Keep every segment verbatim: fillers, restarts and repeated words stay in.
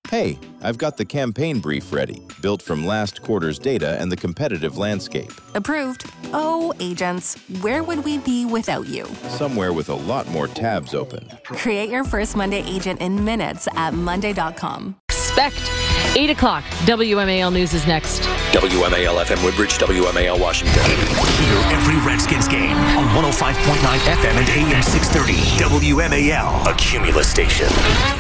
Hey, I've got the campaign brief ready, built from last quarter's data and the competitive landscape. Approved. Oh, agents, where would we be without you? Somewhere with a lot more tabs open. Create your first Monday agent in minutes at monday dot com. Expect eight o'clock. W M A L News is next. W M A L F M Woodbridge, W M A L Washington. Hear every Redskins game on one oh five point nine F M and A M six thirty. W M A L, a Cumulus station.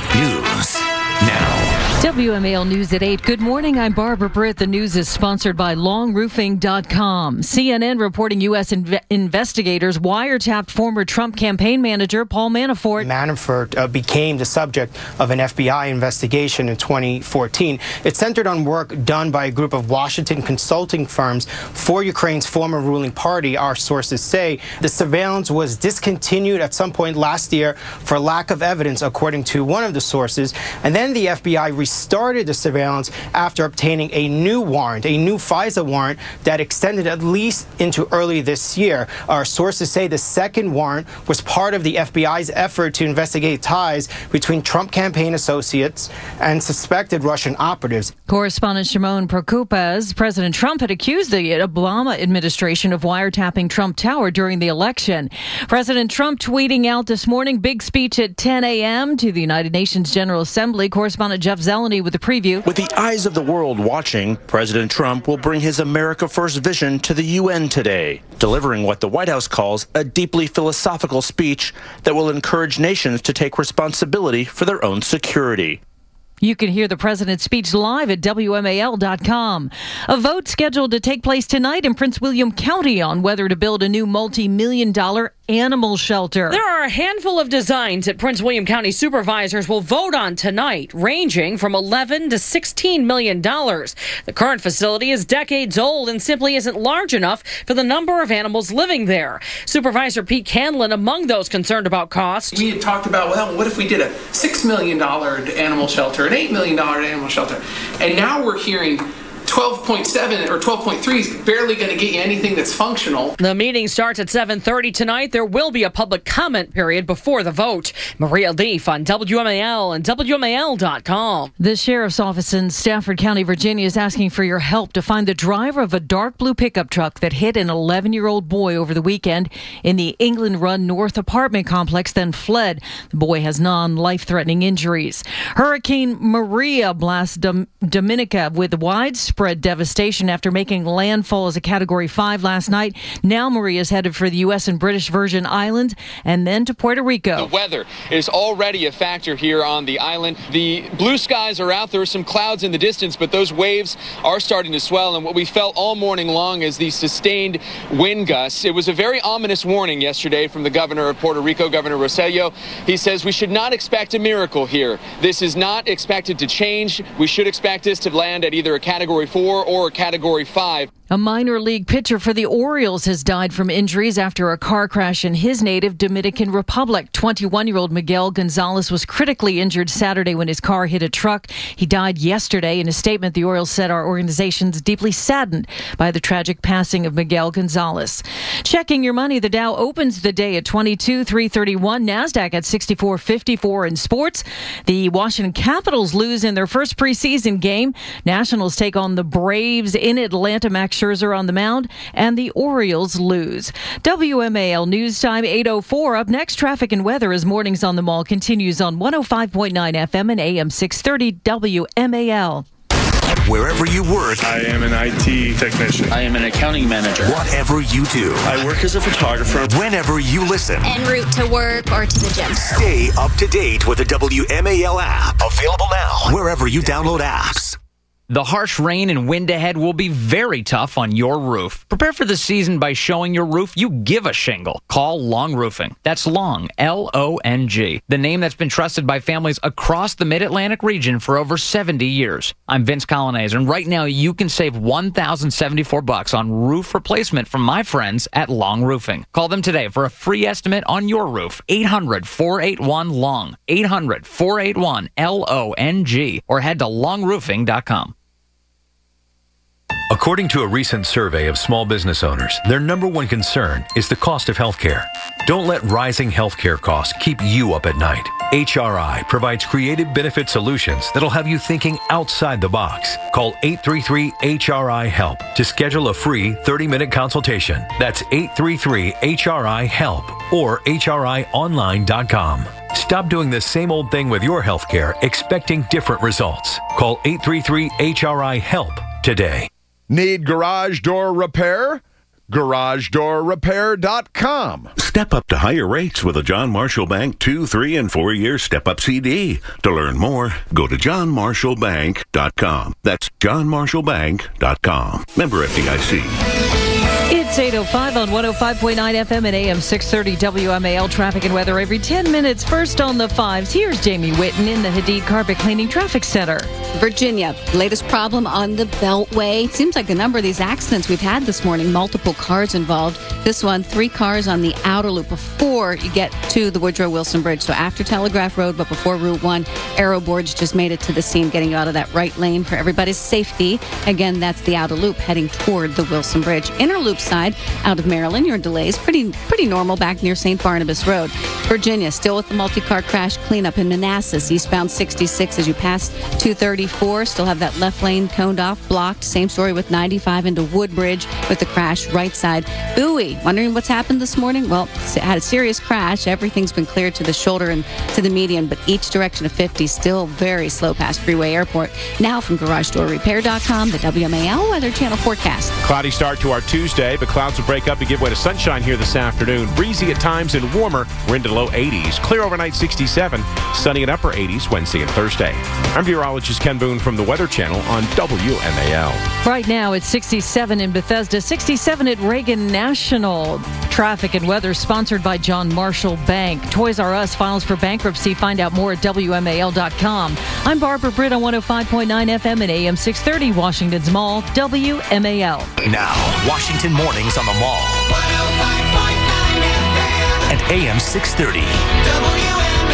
News now. W M A L News at eight. Good morning. I'm Barbara Britt. The news is sponsored by long roofing dot com. C N N reporting U S Inve- investigators wiretapped former Trump campaign manager Paul Manafort. Manafort uh, became the subject of an F B I investigation in twenty fourteen. It centered on work done by a group of Washington consulting firms for Ukraine's former ruling party, our sources say. The surveillance was discontinued at some point last year for lack of evidence, according to one of the sources. And then the F B I restarted the surveillance after obtaining a new warrant, a new FISA warrant that extended at least into early this year. Our sources say the second warrant was part of the F B I's effort to investigate ties between Trump campaign associates and suspected Russian operatives. Correspondent Shimon Prokupez. President Trump had accused the Obama administration of wiretapping Trump Tower during the election. President Trump tweeting out this morning, big speech at ten a.m. to the United Nations General Assembly. Correspondent Jeff Zeleny with the preview. With the eyes of the world watching, President Trump will bring his America First vision to the U N today, delivering what the White House calls a deeply philosophical speech that will encourage nations to take responsibility for their own security. You can hear the president's speech live at W M A L dot com. A vote scheduled to take place tonight in Prince William County on whether to build a new multi-million dollar animal shelter. There are a handful of designs that Prince William County supervisors will vote on tonight, ranging from eleven to sixteen million dollars. The current facility is decades old and simply isn't large enough for the number of animals living there. Supervisor Pete Canlin among those concerned about cost. We had talked about, well, what if we did a six million dollars animal shelter, an eight million dollars animal shelter? And now we're hearing twelve point seven or twelve point three is barely going to get you anything that's functional. The meeting starts at seven thirty tonight. There will be a public comment period before the vote. Maria Leaf on W M A L and W M A L dot com. The sheriff's office in Stafford County, Virginia is asking for your help to find the driver of a dark blue pickup truck that hit an eleven-year-old boy over the weekend in the England Run North apartment complex, then fled. The boy has non-life-threatening injuries. Hurricane Maria blasts Dom- Dominica with widespread Spread devastation after making landfall as a Category five last night. Now Maria is headed for the U S and British Virgin Islands and then to Puerto Rico. The weather is already a factor here on the island. The blue skies are out. There are some clouds in the distance, but those waves are starting to swell. And what we felt all morning long is these sustained wind gusts. It was a very ominous warning yesterday from the governor of Puerto Rico, Governor Rosselló. He says we should not expect a miracle here. This is not expected to change. We should expect this to land at either a Category four or a Category five. A minor league pitcher for the Orioles has died from injuries after a car crash in his native Dominican Republic. twenty-one-year-old Miguel Gonzalez was critically injured Saturday when his car hit a truck. He died yesterday. In a statement, the Orioles said our organization is deeply saddened by the tragic passing of Miguel Gonzalez. Checking your money, the Dow opens the day at twenty-two thousand three hundred thirty-one, NASDAQ at sixty-four fifty-four. In sports, the Washington Capitals lose in their first preseason game. Nationals take on the Braves in Atlanta. Max Scherzer on the mound, and the Orioles lose. W M A L News Time, eight oh four. Up next, traffic and weather as Mornings on the Mall continues on one oh five point nine F M and A M six thirty W M A L. Wherever you work, I am an I T technician. I am an accounting manager. Whatever you do, I work as a photographer. Whenever you listen, en route to work or to the gym. Stay up to date with the W M A L app. Available now wherever you download apps. The harsh rain and wind ahead will be very tough on your roof. Prepare for the season by showing your roof you give a shingle. Call Long Roofing. That's Long, L O N G. The name that's been trusted by families across the Mid-Atlantic region for over seventy years. I'm Vince Colonnese, and right now you can save one thousand seventy-four bucks on roof replacement from my friends at Long Roofing. Call them today for a free estimate on your roof. eight hundred, four eight one, L O N G. eight hundred, four eight one, L O N G. Or head to long roofing dot com. A According to a recent survey of small business owners, their number one concern is the cost of healthcare. Don't let rising healthcare costs keep you up at night. H R I provides creative benefit solutions that'll have you thinking outside the box. Call eight three three H R I HELP to schedule a free thirty-minute consultation. That's eight three three H R I HELP or H R I online dot com. Stop doing the same old thing with your healthcare, expecting different results. Call eight three three H R I HELP today. Need garage door repair? garage door repair dot com. Step up to higher rates with a John Marshall Bank two, three, and four-year step-up C D. To learn more, go to john marshall bank dot com. That's john marshall bank dot com. Member F D I C. It's eight oh five on one oh five point nine F M and A M six thirty W M A L. Traffic and weather every ten minutes. First on the fives, here's Jamie Whitten in the Hadid Carpet Cleaning Traffic Center. Virginia, latest problem on the Beltway. Seems like a number of these accidents we've had this morning, multiple cars involved. This one, three cars on the outer loop before you get to the Woodrow Wilson Bridge. So after Telegraph Road, but before Route one, Arrow Boards just made it to the scene, getting you out of that right lane for everybody's safety. Again, that's the outer loop heading toward the Wilson Bridge. Inner loop side, out of Maryland, your delays pretty pretty normal back near Saint Barnabas Road. Virginia, still with the multi-car crash cleanup in Manassas, eastbound sixty-six as you pass two thirty-four. Still have that left lane coned off, blocked. Same story with ninety-five into Woodbridge with the crash right side. Bowie, wondering what's happened this morning? Well, it had a serious crash. Everything's been cleared to the shoulder and to the median, but each direction of fifty still very slow past Freeway Airport. Now from garage door repair dot com, the W M A L Weather Channel forecast. Cloudy start to our Tuesday, but clouds will break up and give way to sunshine here this afternoon. Breezy at times and warmer. We're into the low eighties. Clear overnight sixty-seven. Sunny and upper eighties Wednesday and Thursday. I'm meteorologist Ken Boone from the Weather Channel on W M A L. Right now it's sixty-seven in Bethesda, sixty-seven at Reagan National. Traffic and weather sponsored by John Marshall Bank. Toys R Us files for bankruptcy. Find out more at W M A L dot com. I'm Barbara Britt on one oh five point nine F M and A M six thirty, Washington's Mall, W M A L. Now, Washington Mornings on the Mall. one oh five point nine F M and A M six thirty. W M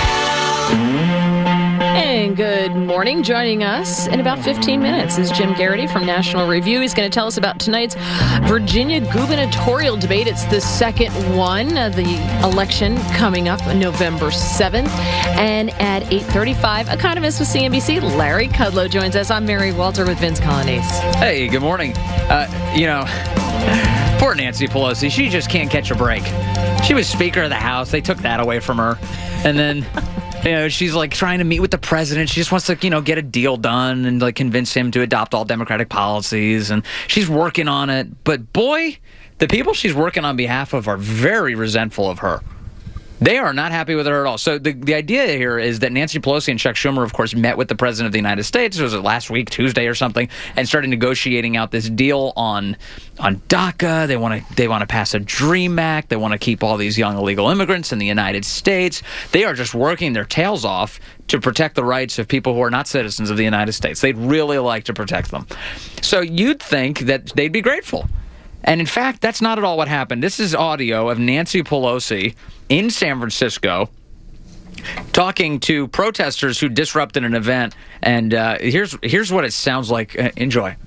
A L. And good morning. Joining us in about fifteen minutes is Jim Garrity from National Review. He's going to tell us about tonight's Virginia gubernatorial debate. It's the second one of the election coming up on November seventh. And at eight thirty-five, economist with C N B C, Larry Kudlow, joins us. I'm Mary Walter with Vince Colonnese. Hey, good morning. Uh, you know, poor Nancy Pelosi. She just can't catch a break. She was Speaker of the House. They took that away from her. And then, you know, she's like trying to meet with the president. She just wants to, you know, get a deal done and like convince him to adopt all Democratic policies. And she's working on it. But boy, the people she's working on behalf of are very resentful of her. They are not happy with her at all. So the, the idea here is that Nancy Pelosi and Chuck Schumer, of course, met with the president of the United States. It was last week, Tuesday or something, and started negotiating out this deal on on DACA. They want to they want to pass a DREAM Act. They want to keep all these young illegal immigrants in the United States. They are just working their tails off to protect the rights of people who are not citizens of the United States. They'd really like to protect them. So you'd think that they'd be grateful. And in fact, that's not at all what happened. This is audio of Nancy Pelosi in San Francisco talking to protesters who disrupted an event. And uh, here's here's what it sounds like. Uh, enjoy. All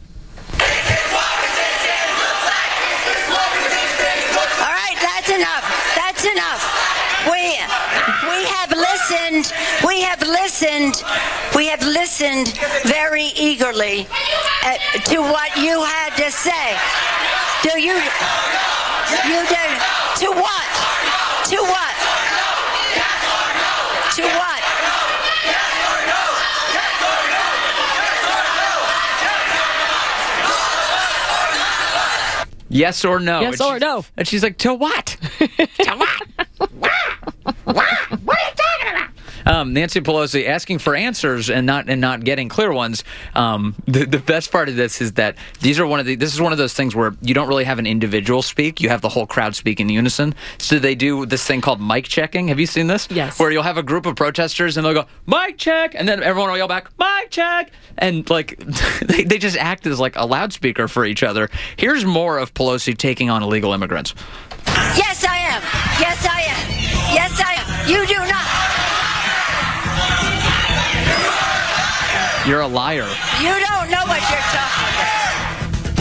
right, that's enough. That's enough. We we have listened. We have listened. We have listened very eagerly at, to what you had to say. Do you? You did. To what? To what? To what? Yes or no? Yes or no? And she's like, to what? To what? What? What? What are you talking about? Um, Nancy Pelosi asking for answers and not and not getting clear ones. Um, the, the best part of this is that these are one of the. This is one of those things where you don't really have an individual speak; you have the whole crowd speak in unison. So they do this thing called mic checking. Have you seen this? Yes. Where you'll have a group of protesters and they'll go mic check, and then everyone will yell back mic check, and like they they just act as like a loudspeaker for each other. Here's more of Pelosi taking on illegal immigrants. Yes, I am. Yes, I am. Yes, I am. You do not. You're a liar. You don't know what you're talking about.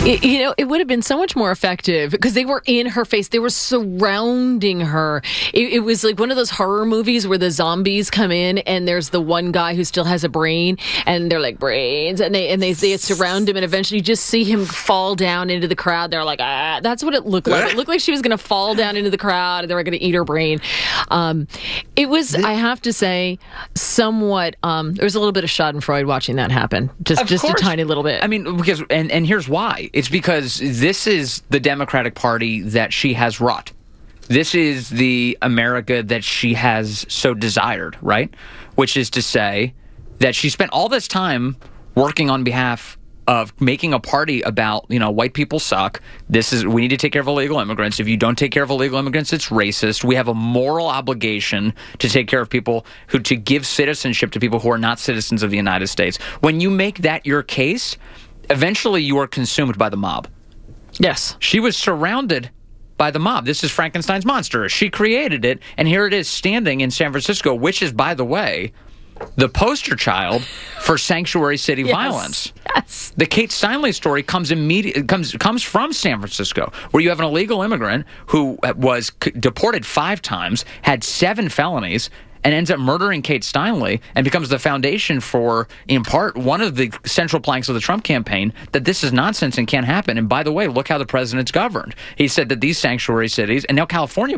It, you know, it would have been so much more effective because they were in her face. They were surrounding her. It, it was like one of those horror movies where the zombies come in and there's the one guy who still has a brain and they're like brains and they and they, they surround him and eventually you just see him fall down into the crowd. They're like, ah, that's what it looked like. It looked like she was going to fall down into the crowd and they were going to eat her brain. Um, it was, I have to say, somewhat, um, there was a little bit of Schadenfreude watching that happen. Just, Of just course. a tiny little bit. I mean, because and, and here's why. It's because this is the Democratic Party that she has wrought. This is the America that she has so desired, right? Which is to say that she spent all this time working on behalf of making a party about, you know, white people suck. This is, we need to take care of illegal immigrants. If you don't take care of illegal immigrants, it's racist. We have a moral obligation to take care of people who, to give citizenship to people who are not citizens of the United States. When you make that your case, eventually you are consumed by the mob. Yes. She was surrounded by the mob. This is Frankenstein's monster. She created it, and here it is standing in San Francisco, which is, by the way, the poster child for sanctuary city Yes. violence. Yes. The Kate Steinle story comes immediate comes comes from San Francisco, where you have an illegal immigrant who was c- deported five times, had seven felonies, and ends up murdering Kate Steinle and becomes the foundation for, in part, one of the central planks of the Trump campaign, that this is nonsense and can't happen. And by the way, look how the president's governed. He said that these sanctuary cities, and now California,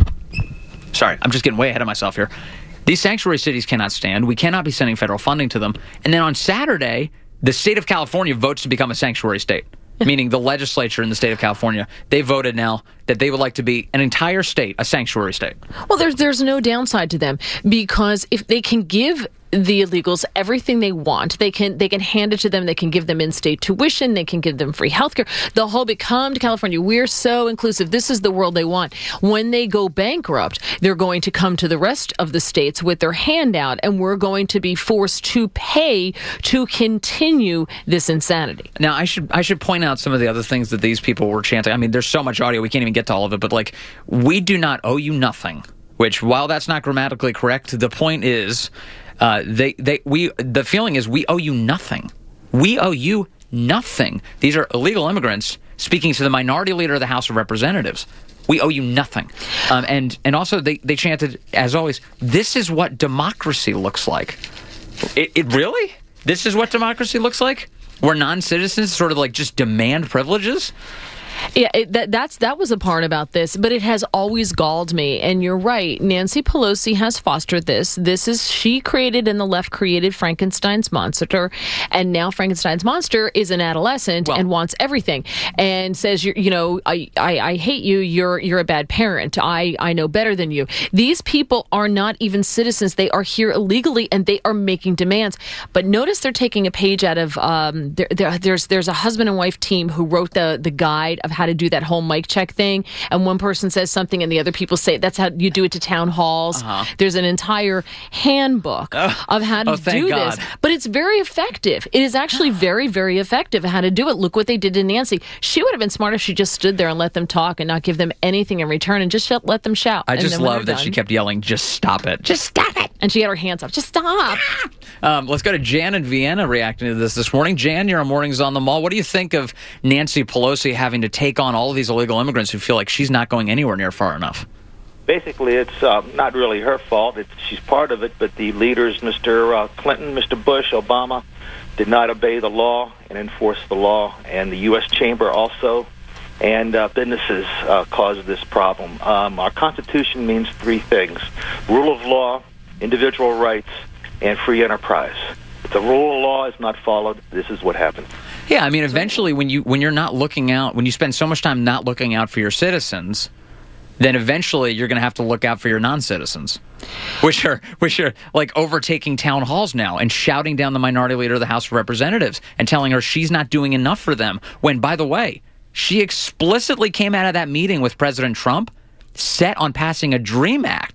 sorry, I'm just getting way ahead of myself here. These sanctuary cities cannot stand. We cannot be sending federal funding to them. And then on Saturday, the state of California votes to become a sanctuary state. Meaning the legislature in the state of California, they voted now that they would like to be an entire state, a sanctuary state. Well, there's there's no downside to them because if they can give the illegals everything they want, they can they can hand it to them. They can give them in-state tuition. They can give them free healthcare. The whole bit, come to California. We're so inclusive. This is the world they want. When they go bankrupt, they're going to come to the rest of the states with their handout, and we're going to be forced to pay to continue this insanity. Now, I should I should point out some of the other things that these people were chanting. I mean, there's so much audio, we can't even get to all of it, but like, we do not owe you nothing, which, while that's not grammatically correct, the point is, uh, they, they, we, the feeling is we owe you nothing. We owe you nothing. These are illegal immigrants speaking to the minority leader of the House of Representatives. We owe you nothing. Um, and, and also they, they chanted, as always, this is what democracy looks like. It, it really? This is what democracy looks like? Where non-citizens sort of like just demand privileges? Yeah, it, that that's that was a part about this, but it has always galled me. And you're right, Nancy Pelosi has fostered this. This is she created and the left created Frankenstein's monster, and now Frankenstein's monster is an adolescent well, and wants everything, and says, you you know, I, I I hate you. You're you're a bad parent. I I know better than you. These people are not even citizens. They are here illegally, and they are making demands. But notice they're taking a page out of um. There, there, there's there's a husband and wife team who wrote the the guide of how to do that whole mic check thing, and one person says something and the other people say that's how you do it to town halls. Uh-huh. There's an entire handbook oh. of how to oh, do God. this, but it's very effective. It is actually very, very effective how to do it. Look what they did to Nancy. She would have been smart if she just stood there and let them talk and not give them anything in return and just let them shout. I and just love that done, she kept yelling, just stop it. Just stop it. And she had her hands up. Just stop. um, let's go to Jan in Vienna reacting to this this morning. Jan, you're on Mornings on the Mall. What do you think of Nancy Pelosi having to take on all of these illegal immigrants who feel like she's not going anywhere near far enough? Basically, it's uh, not really her fault. It's, she's part of it, but the leaders, Mister Uh, Clinton, Mister Bush, Obama, did not obey the law and enforce the law, and the U S Chamber also, and uh, businesses uh, caused this problem. Um, our Constitution means three things: rule of law, individual rights, and free enterprise. If the rule of law is not followed, this is what happens. Yeah, I mean, eventually, when you when you're not looking out, when you spend so much time not looking out for your citizens, then eventually you're going to have to look out for your non-citizens, which are which are like overtaking town halls now and shouting down the minority leader of the House of Representatives and telling her she's not doing enough for them. When, by the way, she explicitly came out of that meeting with President Trump set on passing a DREAM Act.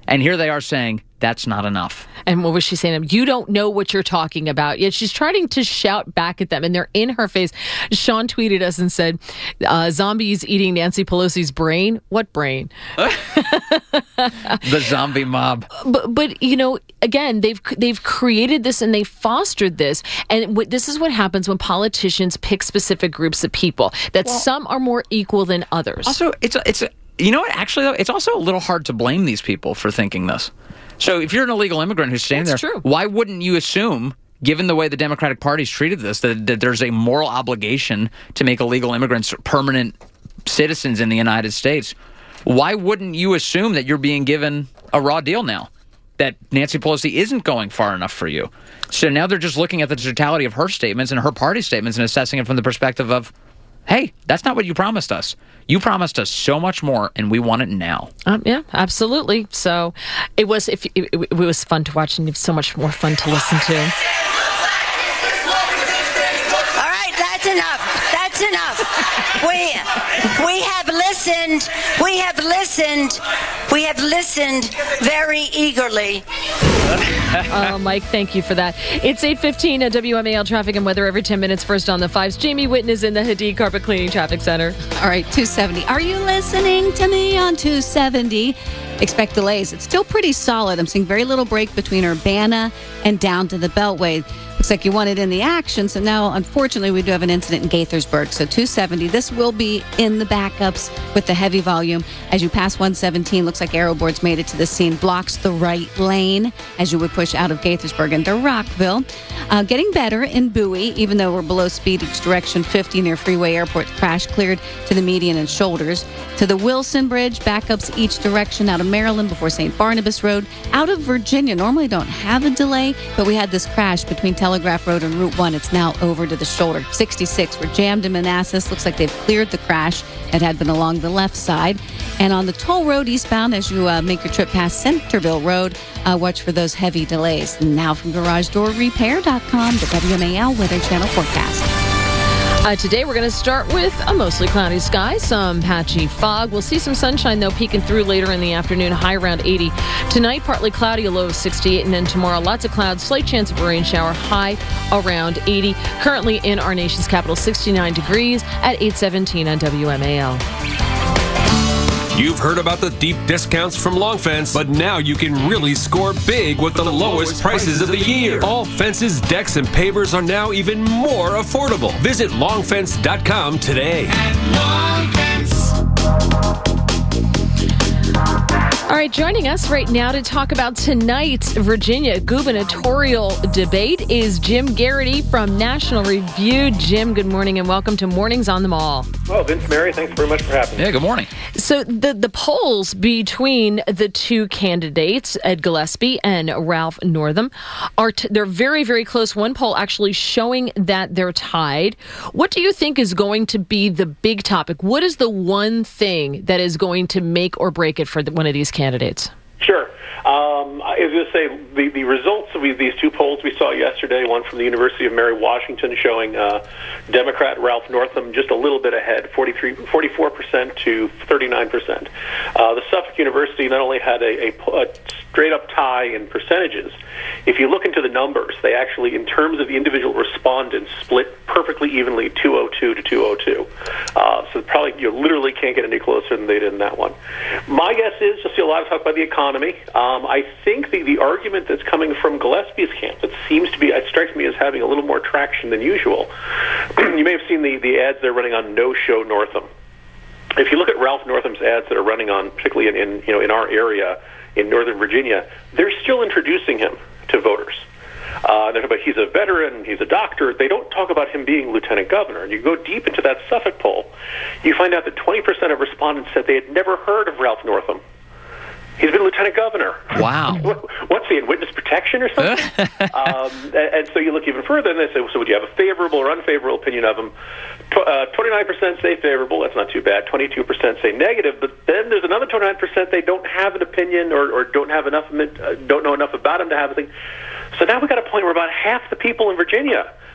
And here they are saying, that's not enough. And what was she saying? You don't know what you're talking about. Yet she's trying to shout back at them, and they're in her face. Sean tweeted us and said, uh, zombies eating Nancy Pelosi's brain. What brain? The zombie mob. But, but you know, again, they've they've created this and they fostered this. And what, this is what happens when politicians pick specific groups of people, that well, some are more equal than others. Also, it's a, it's a, you know what? Actually, though, it's also a little hard to blame these people for thinking this. So if you're an illegal immigrant who's staying That's there, true. why wouldn't you assume, given the way the Democratic Party's treated this, that, that there's a moral obligation to make illegal immigrants permanent citizens in the United States? Why wouldn't you assume that you're being given a raw deal now, that Nancy Pelosi isn't going far enough for you? So now they're just looking at the totality of her statements and her party statements and assessing it from the perspective of, hey, that's not what you promised us. You promised us so much more, and we want it now. Um, yeah, absolutely. So it was. If it, it, it was fun to watch, and it was so much more fun to listen to. All right, that's enough. That's enough. We we have listened. We have listened. We have listened very eagerly. Oh, Mike, thank you for that. It's eight fifteen at W M A L Traffic and Weather every ten minutes. First on the fives. Jamie Whitten is in the Hadid Carpet Cleaning Traffic Center. All right, two seventy. Are you listening to me on two seventy? Expect delays. It's still pretty solid. I'm seeing very little break between Urbana and down to the Beltway. Looks like you wanted in the action, so now, unfortunately, we do have an incident in Gaithersburg. So two seventy, this will be in the backups with the heavy volume. As you pass one seventeen, looks like Aeroboards made it to the scene, blocks the right lane as you would push out of Gaithersburg into Rockville. Uh, getting better in Bowie, even though we're below speed each direction, fifty near Freeway Airport, crash cleared to the median and shoulders. To the Wilson Bridge, backups each direction out of Maryland before Saint Barnabas Road. Out of Virginia, normally don't have a delay, but we had this crash between Telegraph Road and Route one. It's now over to the shoulder. sixty-six, we're jammed in Manassas. Looks like they've cleared the crash. It had been along the left side. And on the toll road eastbound, as you uh, make your trip past Centerville Road, uh, watch for those heavy delays. And now from Garage Door Repair dot com, the W M A L Weather Channel forecast. Uh, today we're going to start with a mostly cloudy sky, some patchy fog. We'll see some sunshine, though, peeking through later in the afternoon, high around eighty. Tonight, partly cloudy, a low of sixty-eight. And then tomorrow, lots of clouds, slight chance of a rain shower, high around eighty. Currently in our nation's capital, sixty-nine degrees at eight seventeen on W M A L. You've heard about the deep discounts from Long Fence, but now you can really score big with the, the lowest prices of the year. All fences, decks, and pavers are now even more affordable. Visit long fence dot com today. At Long Fence. All right, joining us right now to talk about tonight's Virginia gubernatorial debate is Jim Garrity from National Review. Jim, good morning and welcome to Mornings on the Mall. Well, Vince, Mary, thanks very much for having me. Yeah, good morning. So the, the polls between the two candidates, Ed Gillespie and Ralph Northam, are t- they're very, very close. One poll actually showing that they're tied. What do you think is going to be the big topic? What is the one thing that is going to make or break it for the, one of these candidates? Sure. Um, I was going to say the, the results of these two polls we saw yesterday, one from the University of Mary Washington showing uh, Democrat Ralph Northam just a little bit ahead, forty-three, forty-four percent to thirty-nine percent. Uh, the Suffolk University not only had a, a, a straight-up tie in percentages, if you look into the numbers, they actually, in terms of the individual respondents, split perfectly evenly, two oh two to two oh two. Uh, so probably you literally can't get any closer than they did in that one. My guess is you'll see a lot of talk about the economy. Um, I think the, the argument that's coming from Gillespie's camp that seems to be, it strikes me as having a little more traction than usual. You may have seen the, the ads they're running on No Show Northam. If you look at Ralph Northam's ads that are running on, particularly in, in you know in our area in Northern Virginia, they're still introducing him to voters. Uh, they're talking about he's a veteran, he's a doctor. They don't talk about him being lieutenant governor. And you go deep into that Suffolk poll, you find out that twenty percent of respondents said they had never heard of Ralph Northam. He's been lieutenant governor. Wow. What's he, in witness protection or something? um, and, and so you look even further, and they say, so would you have a favorable or unfavorable opinion of him? Tw- uh, twenty-nine percent say favorable. That's not too bad. twenty-two percent say negative. But then there's another twenty-nine percent they don't have an opinion or, or don't have enough, uh, don't know enough about him to have a thing. So now we've got a point where about half the people in Virginia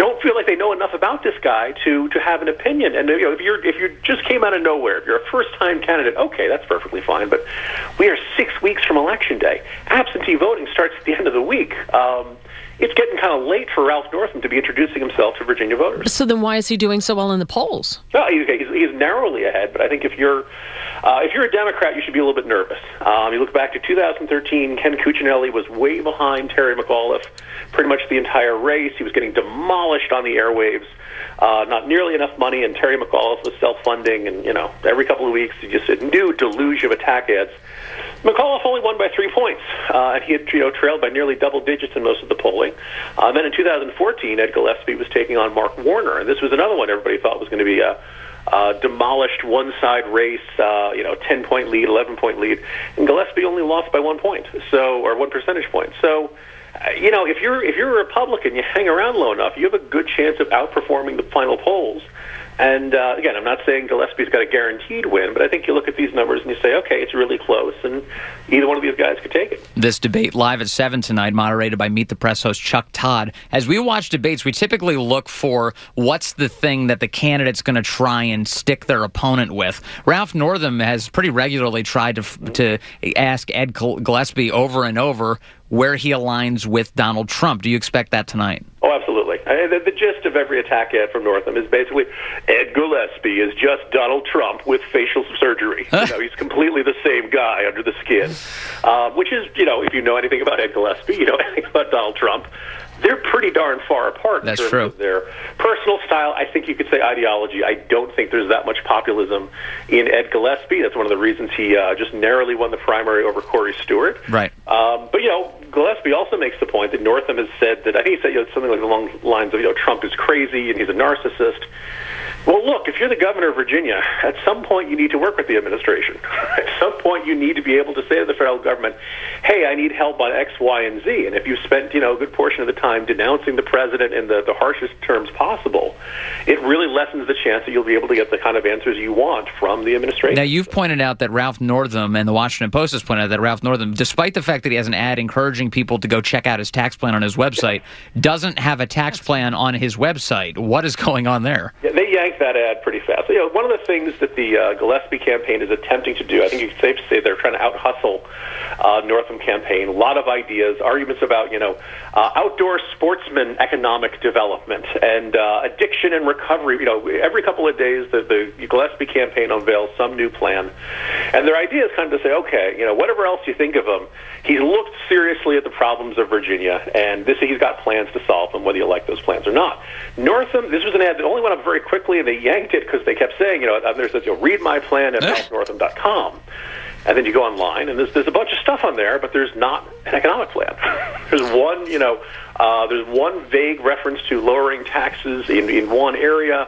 don't feel like they know enough about this guy to to have an opinion. And you know, if you're if you just came out of nowhere, if you're a first-time candidate, okay, that's perfectly fine. But we are six weeks from Election Day. Absentee voting starts at the end of the week. Um, it's getting kind of late for Ralph Northam to be introducing himself to Virginia voters. So then why is he doing so well in the polls? No, he's, he's, he's narrowly ahead, but I think if you're uh, if you're a Democrat, you should be a little bit nervous. Um, you look back to two thousand thirteen, Ken Cuccinelli was way behind Terry McAuliffe pretty much the entire race. He was getting demolished on the airwaves. Uh, not nearly enough money, and Terry McAuliffe was self-funding, and, you know, every couple of weeks, you just a new deluge of attack ads. McAuliffe only won by three points, uh, and he had you know, trailed by nearly double digits in most of the polling. Uh, and then in two thousand fourteen, Ed Gillespie was taking on Mark Warner, and this was another one everybody thought was going to be a uh, demolished one-side race, uh, you know, ten-point lead, eleven-point lead, and Gillespie only lost by one point, so or one percentage point. So, uh, you know, if you're if you're a Republican, you hang around low enough, you have a good chance of outperforming the final polls. And, uh, again, I'm not saying Gillespie's got a guaranteed win, but I think you look at these numbers and you say, okay, it's really close, and either one of these guys could take it. This debate live at seven tonight, moderated by Meet the Press host Chuck Todd. As we watch debates, we typically look for what's the thing that the candidate's going to try and stick their opponent with. Ralph Northam has pretty regularly tried to, to ask Ed Gillespie over and over where he aligns with Donald Trump. Do you expect that tonight? Oh, absolutely. I mean, the, the gist of every attack ad from Northam is basically Ed Gillespie is just Donald Trump with facial surgery. You know, he's completely the same guy under the skin, uh, which is, you know, if you know anything about Ed Gillespie, you know anything about Donald Trump. They're pretty darn far apart in That's terms true. of their personal style. I think you could say ideology. I don't think there's that much populism in Ed Gillespie. That's one of the reasons he uh, just narrowly won the primary over Corey Stewart. Right. Um, but, you know, Gillespie also makes the point that Northam has said that, I think he said you know, something like along the lines of, you know, Trump is crazy and he's a narcissist. Well, look, if you're the governor of Virginia, at some point you need to work with the administration. At some point you need to be able to say to the federal government, hey, I need help on X, Y, and Z. And if you've spent, you know, a good portion of the time denouncing the president in the, the harshest terms possible, it really lessens the chance that you'll be able to get the kind of answers you want from the administration. Now, you've pointed out that Ralph Northam, and the Washington Post has pointed out that Ralph Northam, despite the fact that he has an ad encouraging people to go check out his tax plan on his website, doesn't have a tax plan on his website. What is going on there? Yeah, they yanked that ad pretty fast. You know, one of the things that the uh, Gillespie campaign is attempting to do, I think it's safe to say they're trying to out-hustle uh, Northam campaign. A lot of ideas, arguments about, you know, uh, outdoor sportsman economic development and uh, addiction and recovery. You know, every couple of days the, the Gillespie campaign unveils some new plan. And their idea is kind of to say, okay, you know, whatever else you think of him, he's looked seriously at the problems of Virginia, and this he's got plans to solve them, whether you like those plans or not. Northam, this was an ad that only went up very quickly, and they yanked it because they kept saying, you know, there says, you know, read my plan at ralph northam dot com. And then you go online, and there's, there's a bunch of stuff on there, but there's not an economic plan. There's one, you know, uh, there's one vague reference to lowering taxes in, in one area.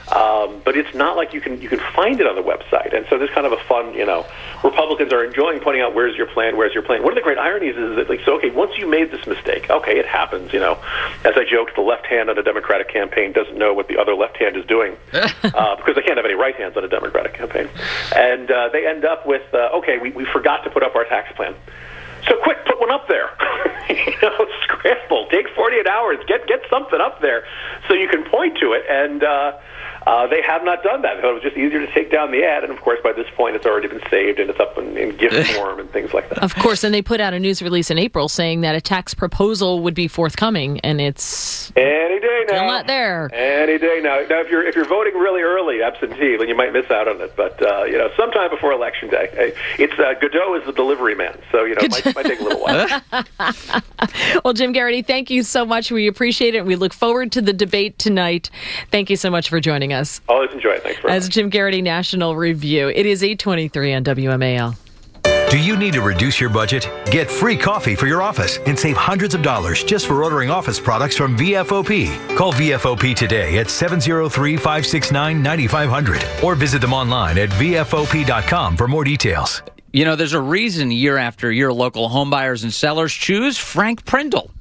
Um, but it's not like you can you can find it on the website. And so there's kind of a fun, you know, Republicans are enjoying pointing out where's your plan, where's your plan. One of the great ironies is that, like, so, okay, once you made this mistake, okay, it happens, you know. As I joked, the left hand on a Democratic campaign doesn't know what the other left hand is doing uh, because they can't have any right hands on a Democratic campaign. And uh, they end up with, uh, okay, we, we forgot to put up our tax plan. So quick, put one up there. you know, scramble, take forty-eight hours, get get something up there so you can point to it. And uh, uh, they have not done that. So it was just easier to take down the ad. And, of course, by this point, it's already been saved and it's up in, in gift form and things like that. Of course, and they put out a news release in April saying that a tax proposal would be forthcoming, and it's any day now. Still not there. Any day now. Now, if you're if you're voting really early, absentee, then you might miss out on it. But uh, you know, sometime before Election Day, hey, it's uh, Godot is the delivery man, so you know, it might, might take a little while. Well, Jim Garrity, thank you so much. We appreciate it. We look forward to the debate tonight. Thank you so much for joining us. Always enjoy it. Thanks very As much. Jim Garrity, National Review. It is eight twenty-three on W M A L. Do you need to reduce your budget? Get free coffee for your office and save hundreds of dollars just for ordering office products from V F O P. Call V F O P today at seven oh three, five six nine, nine five hundred or visit them online at V F O P dot com for more details. You know, there's a reason year after year local homebuyers and sellers choose Frank Prindle.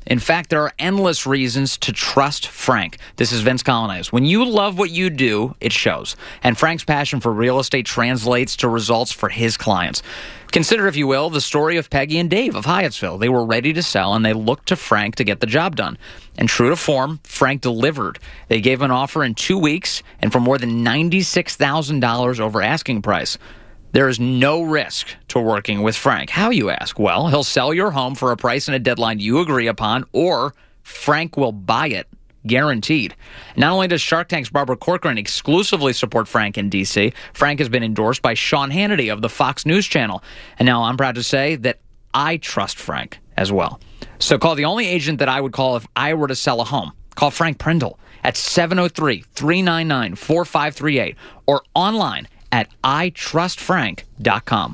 In fact, there are endless reasons to trust Frank. This is Vince Colonize. When you love what you do, it shows. And Frank's passion for real estate translates to results for his clients. Consider, if you will, the story of Peggy and Dave of Hyattsville. They were ready to sell, and they looked to Frank to get the job done. And true to form, Frank delivered. They gave an offer in two weeks and for more than ninety-six thousand dollars over asking price. There is no risk to working with Frank. How, you ask? Well, he'll sell your home for a price and a deadline you agree upon, or Frank will buy it. Guaranteed. Not only does Shark Tank's Barbara Corcoran exclusively support Frank in D C, Frank has been endorsed by Sean Hannity of the Fox News Channel. And now I'm proud to say that I trust Frank as well. So call the only agent that I would call if I were to sell a home. Call Frank Prindle at seven oh three, three nine nine, four five three eight or online at i trust frank dot com.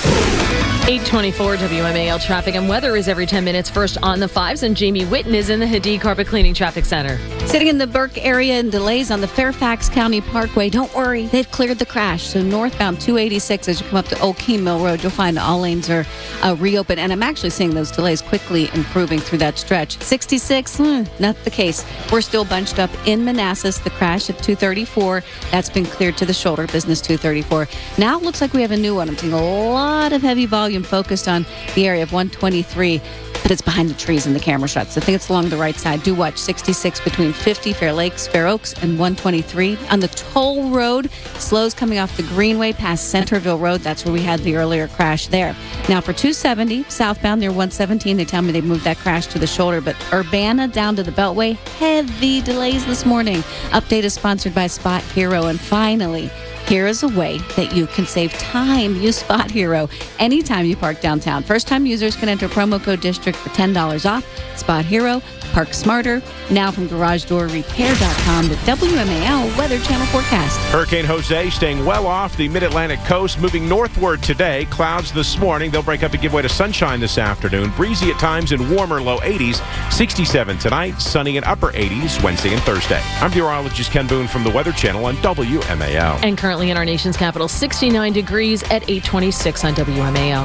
eight twenty-four W M A L traffic and weather is every ten minutes. First on the fives, and Jamie Witten is in the Hadid Carpet Cleaning Traffic Center. Sitting in the Burke area and delays on the Fairfax County Parkway. Don't worry, they've cleared the crash. So northbound two eighty-six, as you come up to Old Keene Mill Road, you'll find all lanes are uh, reopened. And I'm actually seeing those delays quickly improving through that stretch. sixty-six, hmm, not the case. We're still bunched up in Manassas. The crash at two thirty-four, that's been cleared to the shoulder, business two thirty-four. Now it looks like we have a new one. I'm seeing a lot of heavy volume focused on the area of one twenty-three, but it's behind the trees in the camera shots. I think it's along the right side. Do watch sixty-six between fifty, Fair Lakes, Fair Oaks, and one twenty-three. On the toll road, slows coming off the Greenway past Centerville Road. That's where we had the earlier crash there. Now for two seventy, southbound near one seventeen, they tell me they moved that crash to the shoulder, but Urbana down to the Beltway, heavy delays this morning. Update is sponsored by Spot Hero. And finally, here is a way that you can save time. Use Spot Hero anytime you park downtown. First-time users can enter promo code DISTRICT for ten dollars off. Spot Hero, park smarter. Now from garage door repair dot com, the W M A L Weather Channel forecast. Hurricane Jose staying well off the mid-Atlantic coast, moving northward today. Clouds this morning. They'll break up and give way to sunshine this afternoon. Breezy at times and warmer, low eighties. sixty-seven tonight, sunny and upper eighties Wednesday and Thursday. I'm meteorologist Ken Boone from the Weather Channel on W M A L. And currently in our nation's capital, sixty-nine degrees at eight twenty-six on W M A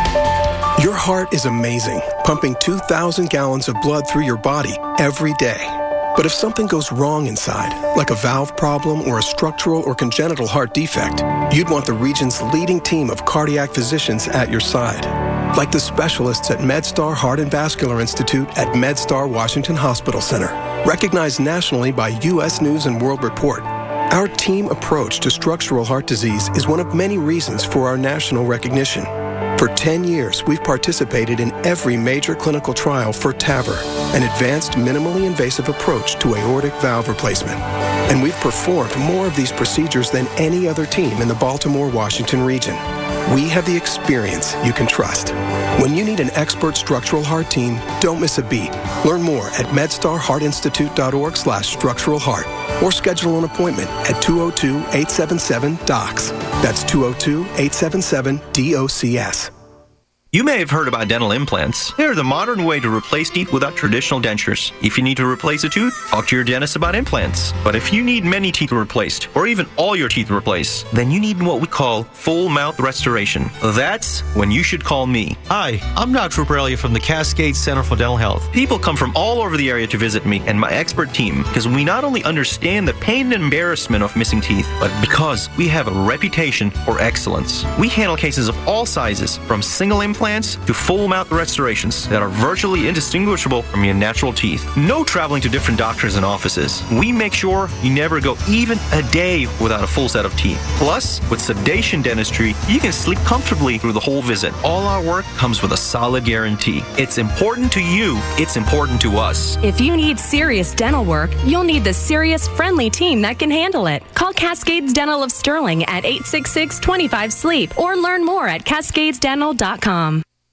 L. Your heart is amazing, pumping two thousand gallons of blood through your body every day. But if something goes wrong inside, like a valve problem or a structural or congenital heart defect, you'd want the region's leading team of cardiac physicians at your side. Like the specialists at MedStar Heart and Vascular Institute at MedStar Washington Hospital Center, recognized nationally by U S News and World Report. Our team approach to structural heart disease is one of many reasons for our national recognition. For ten years, we've participated in every major clinical trial for TAVR, an advanced minimally invasive approach to aortic valve replacement. And we've performed more of these procedures than any other team in the Baltimore-Washington region. We have the experience you can trust. When you need an expert structural heart team, don't miss a beat. Learn more at medstarheartinstitute.org slash structural heart or schedule an appointment at two oh two, eight seven seven, D O C S. That's two oh two, eight seven seven, D O C S. You may have heard about dental implants. They're the modern way to replace teeth without traditional dentures. If you need to replace a tooth, talk to your dentist about implants. But if you need many teeth replaced, or even all your teeth replaced, then you need what we call full mouth restoration. That's when you should call me. Hi, I'm Doctor Borrelia from the Cascade Center for Dental Health. People come from all over the area to visit me and my expert team because we not only understand the pain and embarrassment of missing teeth, but because we have a reputation for excellence. We handle cases of all sizes, from single implants to full mouth restorations that are virtually indistinguishable from your natural teeth. No traveling to different doctors and offices. We make sure you never go even a day without a full set of teeth. Plus, with sedation dentistry, you can sleep comfortably through the whole visit. All our work comes with a solid guarantee. It's important to you. It's important to us. If you need serious dental work, you'll need the serious, friendly team that can handle it. Call Cascades Dental of Sterling at eight six six, two five, sleep or learn more at cascades dental dot com.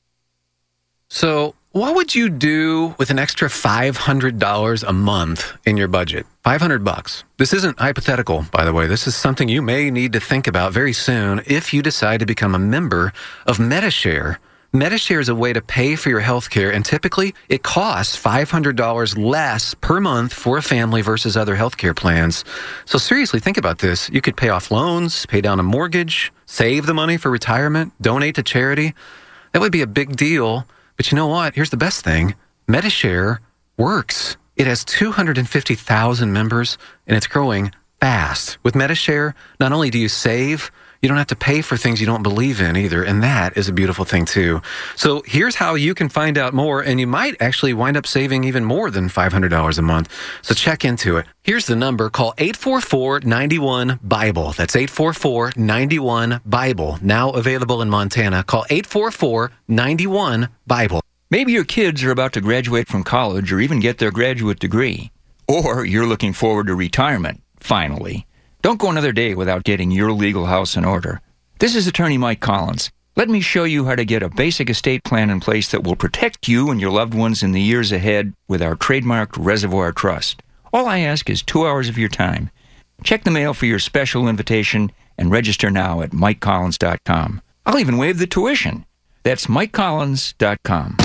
So what would you do with an extra five hundred dollars a month in your budget? five hundred bucks. This isn't hypothetical, by the way. This is something you may need to think about very soon if you decide to become a member of Medi-Share. Medi-Share is a way to pay for your health care, and typically it costs five hundred dollars less per month for a family versus other health care plans. So seriously, think about this. You could pay off loans, pay down a mortgage, save the money for retirement, donate to charity. That would be a big deal. But you know what? Here's the best thing. MediShare works. It has two hundred fifty thousand members, and it's growing fast. With MediShare, not only do you save, you don't have to pay for things you don't believe in either, and that is a beautiful thing too. So here's how you can find out more, and you might actually wind up saving even more than five hundred dollars a month. So check into it. Here's the number. Call eight four four, nine one, BIBLE. That's eight four four, nine one, BIBLE. Now available in Montana. Call eight four four, nine one, BIBLE. Maybe your kids are about to graduate from college or even get their graduate degree. Or you're looking forward to retirement, finally. Don't go another day without getting your legal house in order. This is Attorney Mike Collins. Let me show you how to get a basic estate plan in place that will protect you and your loved ones in the years ahead with our trademarked Reservoir Trust. All I ask is two hours of your time. Check the mail for your special invitation and register now at mike collins dot com. I'll even waive the tuition. That's mike collins dot com.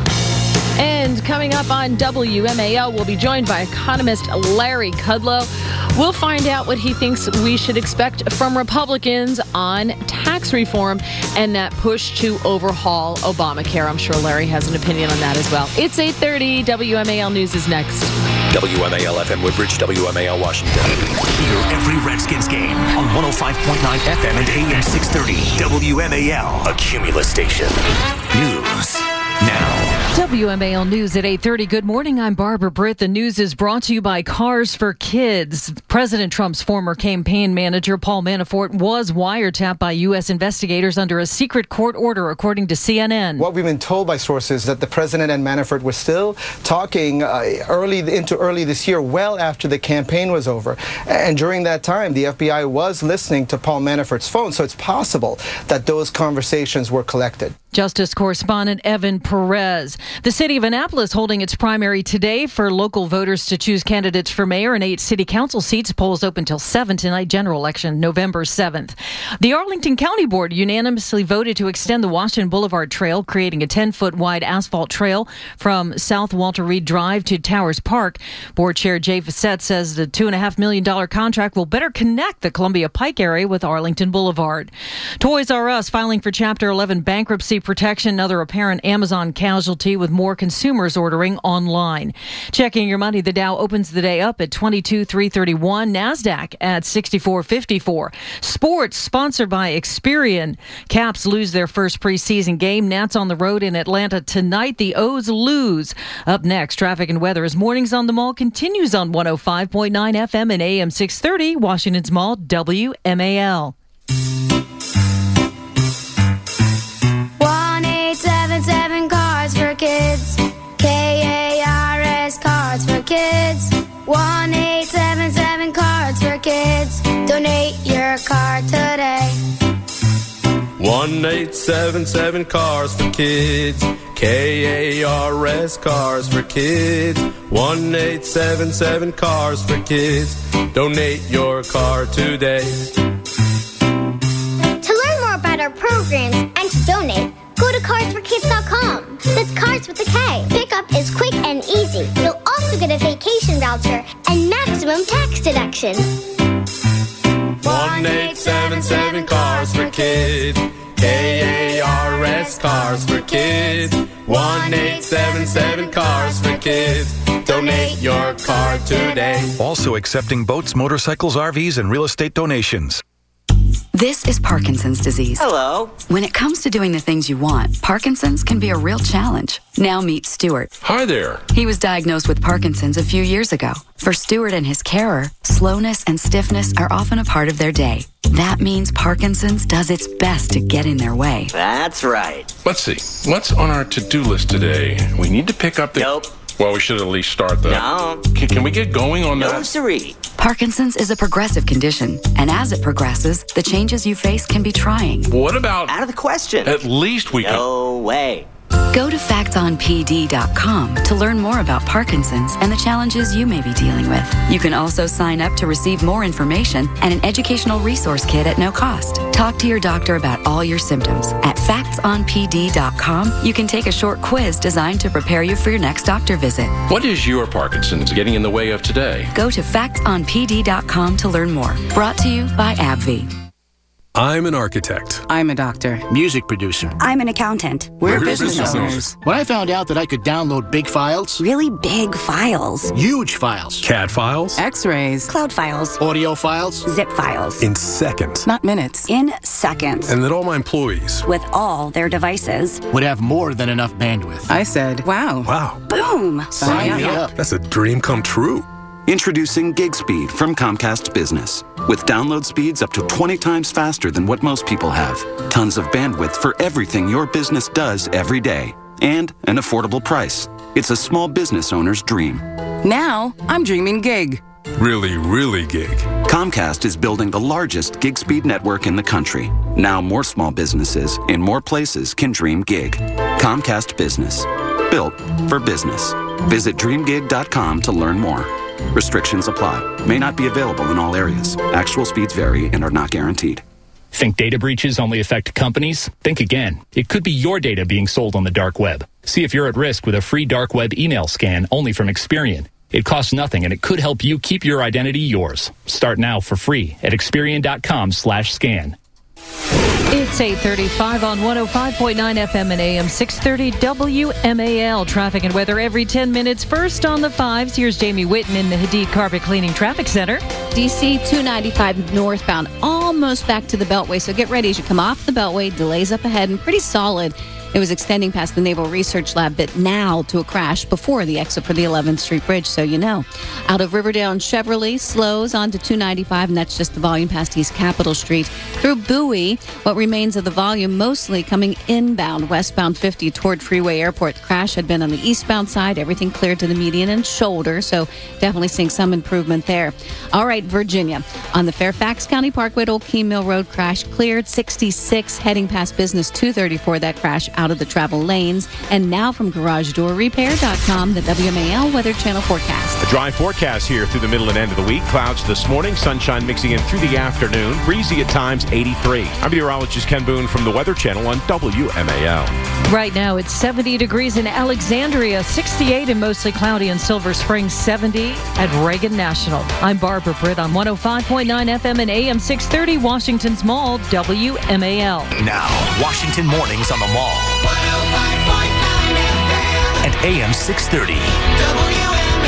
And coming up on W M A L, we'll be joined by economist Larry Kudlow. We'll find out what he thinks we should expect from Republicans on tax reform and that push to overhaul Obamacare. I'm sure Larry has an opinion on that as well. It's eight thirty. W M A L News is next. W M A L F M Woodbridge, W M A L Washington. Hear every Redskins game on one oh five point nine F M and A M six thirty. W M A L, a Cumulus station. News now. W M A L News at eight thirty. Good morning. I'm Barbara Britt. The news is brought to you by Cars for Kids. President Trump's former campaign manager, Paul Manafort, was wiretapped by U S investigators under a secret court order, according to C N N. What we've been told by sources that the president and Manafort were still talking uh, early into early this year, well after the campaign was over. And during that time, the F B I was listening to Paul Manafort's phone, so it's possible that those conversations were collected. Justice correspondent Evan Perez. The city of Annapolis holding its primary today for local voters to choose candidates for mayor and eight city council seats. Polls open till seven tonight. General election November seventh. The Arlington County Board unanimously voted to extend the Washington Boulevard Trail, creating a ten-foot wide asphalt trail from South Walter Reed Drive to Towers Park. Board Chair Jay Fassett says the two point five million dollars contract will better connect the Columbia Pike area with Arlington Boulevard. Toys R Us filing for Chapter eleven bankruptcy protection, another apparent Amazon casualty with more consumers ordering online. Checking your money, the Dow opens the day up at twenty-two thousand three hundred thirty-one, NASDAQ at sixty-four fifty-four. Sports sponsored by Experian. Caps lose their first preseason game. Nats on the road in Atlanta tonight. The O's lose. Up next, traffic and weather as Mornings on the Mall continues on one oh five point nine F M and A M six thirty, Washington's Mall, W M A L. one eight seven seven Cars for Kids. K A R S Cars for Kids. one eight seven seven Cars for Kids. Donate your car today. one eight seven seven Cars for Kids. K A R S Cars for Kids. one eight seven seven Cars for Kids. Donate your car today. To learn more about our programs and to donate, go to cars for kids dot com. That's Cars with a K. Pickup is quick and easy. You'll also get a vacation voucher and maximum tax deduction. one eight seven seven Cars for Kids. K A R S Cars for Kids. one eight seven seven Cars for Kids. Donate your car today. Also accepting boats, motorcycles, R Vs, and real estate donations. This is Parkinson's disease. Hello. When it comes to doing the things you want, Parkinson's can be a real challenge. Now meet Stuart. Hi there. He was diagnosed with Parkinson's a few years ago. For Stuart and his carer, slowness and stiffness are often a part of their day. That means Parkinson's does its best to get in their way. That's right. Let's see. What's on our to-do list today? We need to pick up the... Nope. Well, we should at least start the... No. Can, can we get going on no, that? No, siree. Parkinson's is a progressive condition, and as it progresses, the changes you face can be trying. What about... Out of the question. At least we no can... No way. Go to facts on P D dot com to learn more about Parkinson's and the challenges you may be dealing with. You can also sign up to receive more information and an educational resource kit at no cost. Talk to your doctor about all your symptoms. At facts on P D dot com, you can take a short quiz designed to prepare you for your next doctor visit. What is your Parkinson's getting in the way of today? Go to facts on P D dot com to learn more. Brought to you by AbbVie. I'm an architect. I'm a doctor. Music producer. I'm an accountant. We're, We're business, business owners. owners. When I found out that I could download big files. Really big files. Huge files. C A D files. X-rays. Cloud files. Audio files. Zip files. In seconds. Not minutes. In seconds. And that all my employees, with all their devices, would have more than enough bandwidth. I said, wow. Wow. Boom. Sign, Sign me up. up. That's a dream come true. Introducing Gig Speed from Comcast Business. With download speeds up to twenty times faster than what most people have. Tons of bandwidth for everything your business does every day. And an affordable price. It's a small business owner's dream. Now, I'm dreaming gig. Really, really gig. Comcast is building the largest gig speed network in the country. Now more small businesses in more places can dream gig. Comcast Business. Built for business. Visit dream gig dot com to learn more. Restrictions apply. May not be available in all areas. Actual speeds vary and are not guaranteed. Think data breaches only affect companies? Think again. It could be your data being sold on the dark web. See if you're at risk with a free dark web email scan only from Experian. It costs nothing and it could help you keep your identity yours. Start now for free at Experian.com slash scan. It's eight thirty-five on one oh five point nine F M and A M six thirty W M A L. Traffic and weather every ten minutes. First on the fives, here's Jamie Whitten in the Hadid Carpet Cleaning Traffic Center. D C two ninety-five northbound, almost back to the Beltway. So get ready as you come off the Beltway. Delays up ahead and pretty solid. It was extending past the Naval Research Lab, but now to a crash before the exit for the eleventh Street Bridge, so you know. Out of Riverdale and Chevrolet, slows on to two ninety-five, and that's just the volume past East Capitol Street. Through Bowie, what remains of the volume mostly coming inbound, westbound fifty toward Freeway Airport. The crash had been on the eastbound side, everything cleared to the median and shoulder, so definitely seeing some improvement there. All right, Virginia. On the Fairfax County Parkway at Old Key Mill Road, crash cleared. sixty-six heading past Business two thirty-four, that crash out of the travel lanes. And now from garage door repair dot com, the W M A L Weather Channel forecast. A dry forecast here through the middle and end of the week. Clouds this morning, sunshine mixing in through the afternoon. Breezy at times, eighty-three. I'm meteorologist Ken Boone from the Weather Channel on W M A L. Right now it's seventy degrees in Alexandria, sixty-eight and mostly cloudy in Silver Spring, seventy at Reagan National. I'm Barbara Britt on one oh five point nine F M and A M six thirty, Washington's Mall, W M A L. Now, Washington Mornings on the Mall. one oh five point nine F M and A M six thirty. W M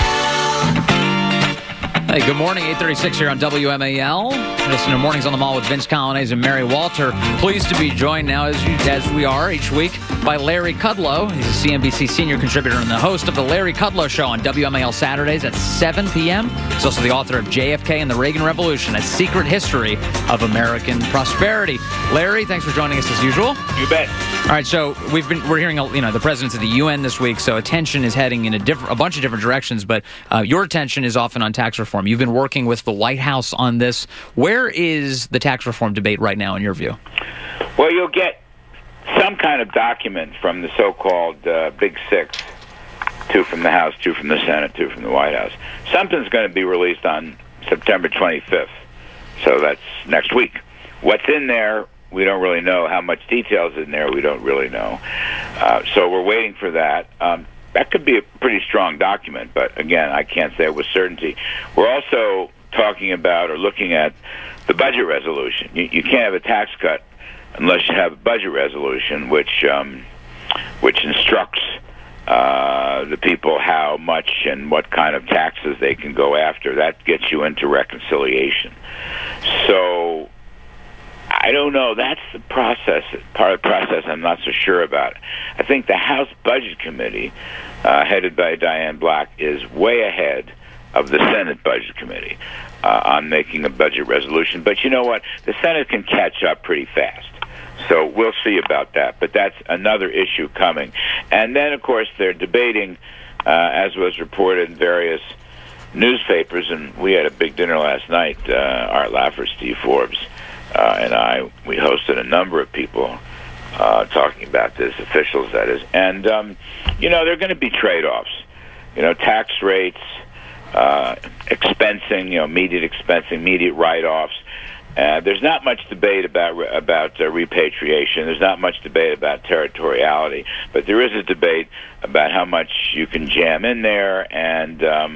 A L. Hey, good morning. eight thirty-six here on W M A L. Listen to Mornings on the Mall with Vince Colonnese and Mary Walter. Pleased to be joined now, as, you, as we are each week, by Larry Kudlow. He's a C N B C senior contributor and the host of the Larry Kudlow Show on W M A L Saturdays at seven p.m. He's also the author of J F K and the Reagan Revolution, A Secret History of American Prosperity. Larry, thanks for joining us as usual. You bet. All right, so we've been we're hearing you know the presidents of the U N this week, so attention is heading in a different a bunch of different directions, but uh, your attention is often on tax reform. You've been working with the White House on this. Where is the tax reform debate right now, in your view? Well, you'll get some kind of document from the so-called uh, Big Six, two from the House, two from the Senate, two from the White House. Something's going to be released on September twenty-fifth, so that's next week. What's in there, we don't really know. How much details in there, we don't really know. Uh, so we're waiting for that. Um, that could be a pretty strong document, but again, I can't say it with certainty. We're also talking about or looking at the budget resolution. You, you can't have a tax cut unless you have a budget resolution, which um, which instructs uh, the people how much and what kind of taxes they can go after. That gets you into reconciliation. So I don't know. That's the process, part of the process I'm not so sure about. I think the House Budget Committee, uh, headed by Diane Black, is way ahead of the Senate Budget Committee uh, on making a budget resolution. But you know what? The Senate can catch up pretty fast. So we'll see about that. But that's another issue coming. And then, of course, they're debating, uh, as was reported in various newspapers, and we had a big dinner last night, uh, Art Laffer, Steve Forbes, uh, and I, we hosted a number of people uh, talking about this, officials, that is. And, um, you know, there are going to be trade-offs. You know, tax rates, uh, expensing, you know, immediate expensing, immediate write-offs. Uh, there's not much debate about about uh, repatriation. There's not much debate about territoriality, but there is a debate about how much you can jam in there, and um,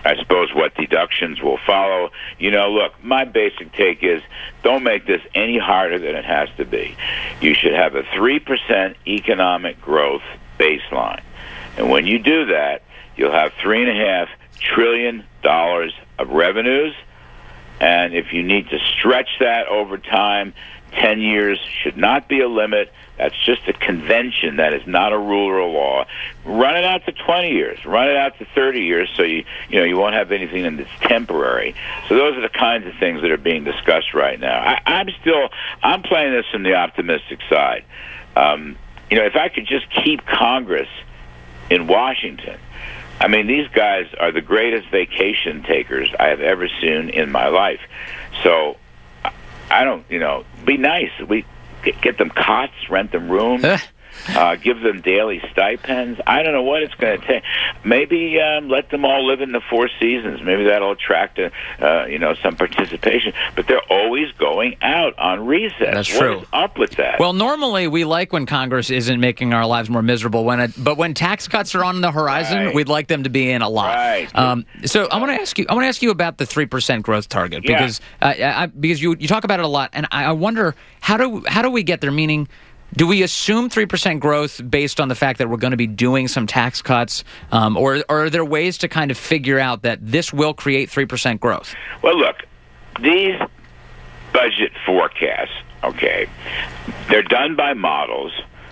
I suppose what deductions will follow. You know, look, my basic take is don't make this any harder than it has to be. You should have a three percent economic growth baseline. And when you do that, you'll have three and a half trillion dollars of revenues. And if you need to stretch that over time, ten years should not be a limit. That's just a convention. That is not a rule or a law. Run it out to twenty years. Run it out to thirty years, so you you know you won't have anything that's temporary. So those are the kinds of things that are being discussed right now. I, I'm still I'm playing this from the optimistic side. Um, you know, if I could just keep Congress in Washington. I mean, these guys are the greatest vacation takers I have ever seen in my life. So I don't, you know, be nice. We get them cots, rent them rooms, uh, give them daily stipends. I don't know what it's going to take. Maybe um, let them all live in the Four Seasons. Maybe that'll attract, a, uh, you know, some participation. But they're always going out on recess. That's what true. What is up with that? Well, normally we like when Congress isn't making our lives more miserable. When it, but when tax cuts are on the horizon, right. we'd like them to be in a lot. Right. Um, so I want to ask you. I want to ask you about the three percent growth target Yeah. because uh, I, because you you talk about it a lot, and I, I wonder how do how do we get there? Meaning, do we assume three percent growth based on the fact that we're going to be doing some tax cuts, um, or, or are there ways to kind of figure out that this will create three percent growth? Well, look, these budget forecasts, okay, they're done by models,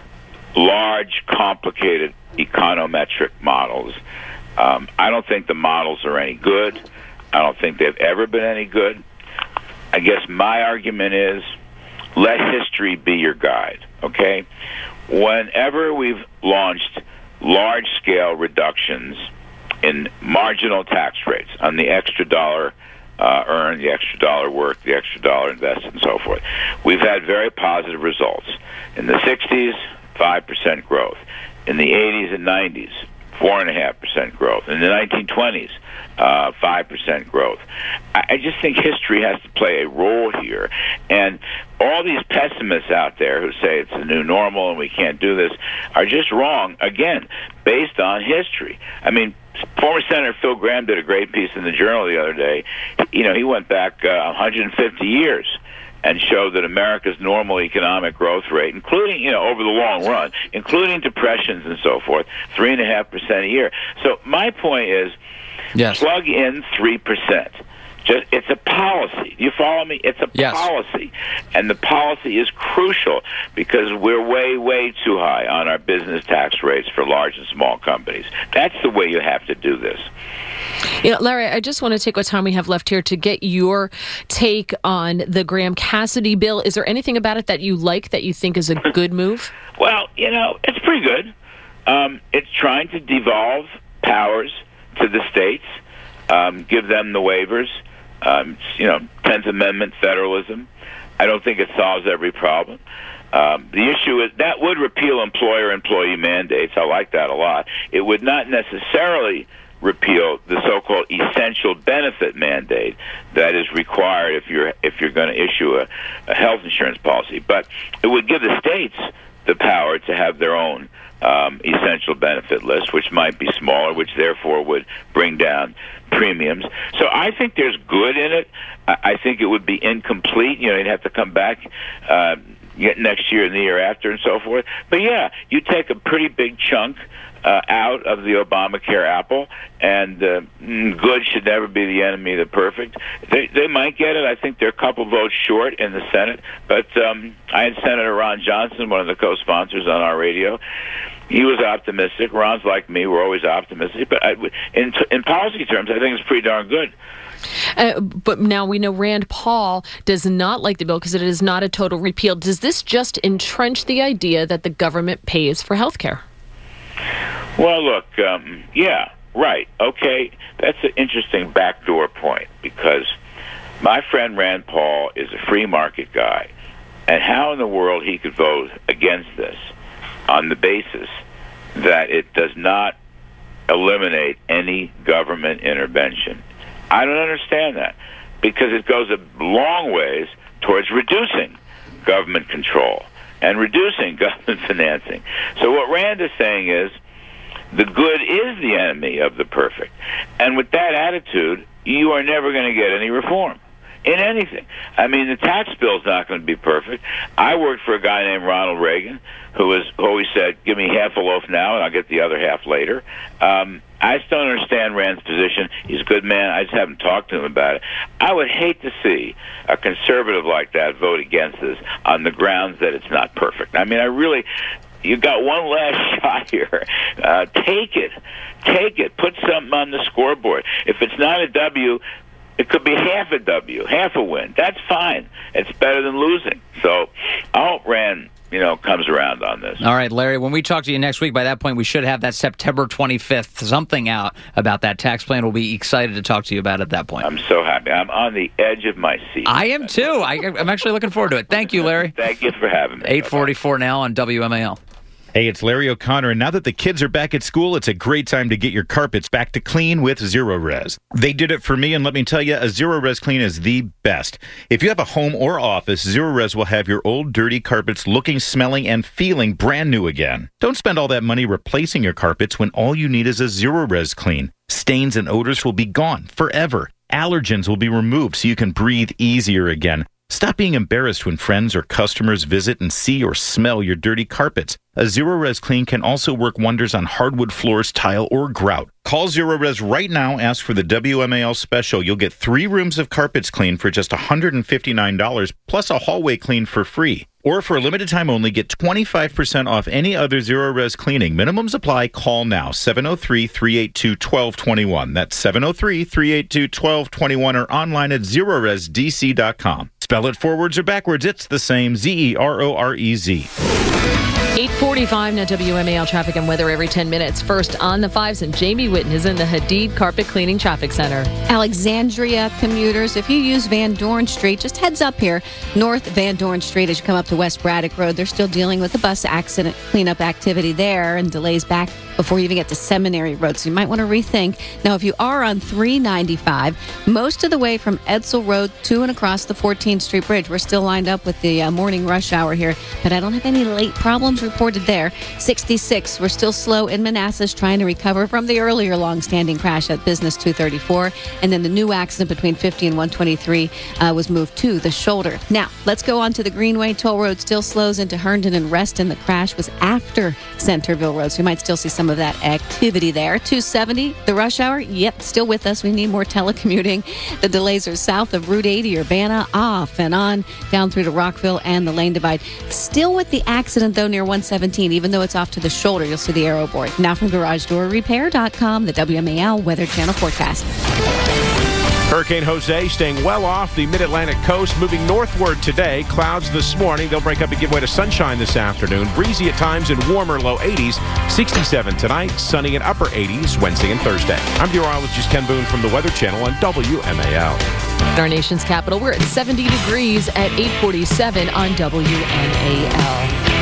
large, complicated econometric models. Um, I don't think the models are any good. I don't think they've ever been any good. I guess my argument is let history be your guide, okay? Whenever we've launched large-scale reductions in marginal tax rates on the extra dollar uh, earned, the extra dollar worked, the extra dollar invested, and so forth, we've had very positive results. In the sixties, five percent growth. In the eighties and nineties, four point five percent growth. In the nineteen twenties, uh, five percent growth. I, I just think history has to play a role here. And all these pessimists out there who say it's a new normal and we can't do this are just wrong, again, based on history. I mean, former Senator Phil Gramm did a great piece in the Journal the other day. You know, he went back uh, one hundred fifty years and showed that America's normal economic growth rate, including, you know, over the long run, including depressions and so forth, three and a half percent a year. So my point is, yes. plug in three percent. Just, it's a policy. Do you follow me? It's a yes. policy. And the policy is crucial because we're way, way too high on our business tax rates for large and small companies. That's the way you have to do this. You know, Larry, I just want to take what time we have left here to get your take on the Graham-Cassidy bill. Is there anything about it that you like, that you think is a good move? Well, you know, it's pretty good. Um, it's trying to devolve powers to the states, um, give them the waivers. Um, you know, tenth Amendment federalism. I don't think it solves every problem. Um, the issue is that would repeal employer-employee mandates. I like that a lot. It would not necessarily repeal the so-called essential benefit mandate that is required if you're if you're going to issue a, a health insurance policy. But it would give the states the power to have their own um, essential benefit list, which might be smaller, which therefore would bring down premiums. So I think there's good in it. I, I think it would be incomplete. You know, you'd have to come back uh, next year and the year after and so forth. But yeah, you take a pretty big chunk Uh, out of the Obamacare apple, and uh, good should never be the enemy of the perfect. They they might get it. I think they're a couple votes short in the Senate, but um, I had Senator Ron Johnson, one of the co-sponsors on our radio. He was optimistic. Ron's like me; we're always optimistic. But I, in in policy terms, I think it's pretty darn good. Uh, but now we know Rand Paul does not like the bill because it is not a total repeal. Does this just entrench the idea that the government pays for health care? Well, look, um, yeah, right, okay. That's an interesting backdoor point because my friend Rand Paul is a free market guy, and how in the world he could vote against this on the basis that it does not eliminate any government intervention. I don't understand that because it goes a long ways towards reducing government control and reducing government financing. So what Rand is saying is the good is the enemy of the perfect. And with that attitude, you are never going to get any reform in anything. I mean, the tax bill's not going to be perfect. I worked for a guy named Ronald Reagan who was always said, give me half a loaf now and I'll get the other half later. Um, I still don't understand Rand's position. He's a good man. I just haven't talked to him about it. I would hate to see a conservative like that vote against this on the grounds that it's not perfect. I mean, I really... You got one last shot here. Uh, take it. Take it. Put something on the scoreboard. If it's not a W, it could be half a W, half a win. That's fine. It's better than losing. So I hope Rand, you know, comes around on this. All right, Larry, when we talk to you next week, by that point, we should have that September twenty-fifth something out about that tax plan. We'll be excited to talk to you about it at that point. I'm so happy. I'm on the edge of my seat. I am, too. I, I'm actually looking forward to it. Thank you, Larry. Thank you for having me. eight forty-four now on W M A L. Hey, it's Larry O'Connor, and now that the kids are back at school, it's a great time to get your carpets back to clean with Zero-Res. They did it for me, and let me tell you, a Zero-Res clean is the best. If you have a home or office, Zero-Res will have your old dirty carpets looking, smelling, and feeling brand new again. Don't spend all that money replacing your carpets when all you need is a Zero-Res clean. Stains and odors will be gone forever. Allergens will be removed so you can breathe easier again. Stop being embarrassed when friends or customers visit and see or smell your dirty carpets. A Zero-Res clean can also work wonders on hardwood floors, tile, or grout. Call Zero-Res right now. Ask for the W M A L special. You'll get three rooms of carpets cleaned for just one hundred fifty-nine dollars, plus a hallway clean for free. Or for a limited time only, get twenty-five percent off any other Zero-Res cleaning. Minimums apply. Call now, seven oh three, three eight two, one two two one. That's seven oh three, three eight two, one two two one or online at zero res d c dot com. Spell it forwards or backwards, it's the same, Z E R O R E Z. eight forty-five now, W M A L traffic and weather every ten minutes. First on the fives, and Jamie Witten is in the Hadid Carpet Cleaning Traffic Center. Alexandria commuters, if you use Van Dorn Street, just heads up here, North Van Dorn Street as you come up to West Braddock Road. They're still dealing with the bus accident cleanup activity there and delays back before you even get to Seminary Road. So you might want to rethink. Now, if you are on three ninety-five, most of the way from Edsel Road to and across the fourteenth Street Bridge, we're still lined up with the uh, morning rush hour here, but I don't have any late problems reported there. sixty-six, we're still slow in Manassas trying to recover from the earlier long-standing crash at Business two thirty-four, and then the new accident between fifty and one twenty-three uh, was moved to the shoulder. Now, let's go on to the Greenway. Toll Road still slows into Herndon and Reston. The crash was after Centerville Road, so you might still see some of that activity there. two seventy, the rush hour, yep, still with us. We need more telecommuting. The delays are south of Route eighty, Urbana, off and on, down through to Rockville and the lane divide. Still with the accident, though, near one seventeen, even though it's off to the shoulder, you'll see the arrow board. Now from garage door repair dot com, the W M A L Weather Channel forecast. Hurricane Jose staying well off the mid-Atlantic coast, moving northward today. Clouds this morning. They'll break up and give way to sunshine this afternoon. Breezy at times and warmer, low eighties. sixty-seven tonight, sunny and upper eighties Wednesday and Thursday. I'm meteorologist Ken Boone from the Weather Channel on W M A L. In our nation's capital, we're at seventy degrees at eight forty-seven on W M A L.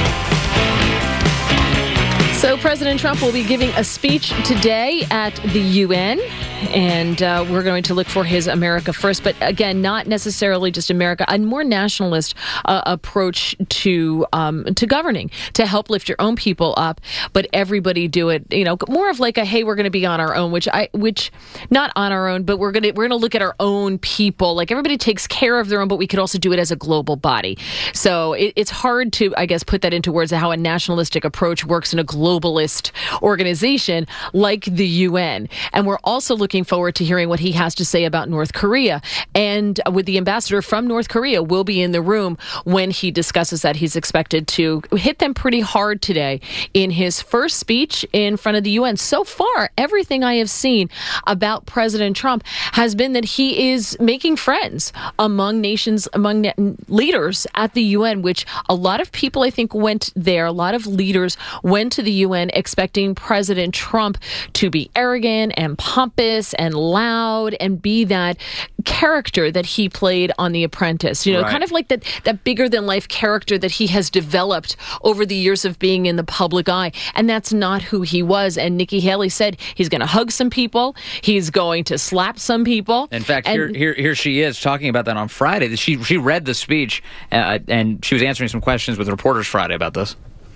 So President Trump will be giving a speech today at the U N, and uh, we're going to look for his America First, but again, not necessarily just America, a more nationalist uh, approach to um, to governing, to help lift your own people up, but everybody do it, you know, more of like a, hey, we're going to be on our own, which I, which not on our own, but we're going to, we're going to look at our own people. Like everybody takes care of their own, but we could also do it as a global body. So it, it's hard to, I guess, put that into words of how a nationalistic approach works in a global globalist organization like the U N. And we're also looking forward to hearing what he has to say about North Korea. And with the ambassador from North Korea will be in the room when he discusses that. He's expected to hit them pretty hard today in his first speech in front of the U N. So far, everything I have seen about President Trump has been that he is making friends among nations, among leaders at the U N, which a lot of people, I think, went there. A lot of leaders went to the U N expecting President Trump to be arrogant and pompous and loud and be that character that he played on The Apprentice. You know, right. Kind of like that, that bigger than life character that he has developed over the years of being in the public eye. And that's not who he was. And Nikki Haley said he's going to hug some people. He's going to slap some people. In fact, and, here, here, here she is talking about that on Friday. She, she read the speech uh, and she was answering some questions with reporters Friday about this. We're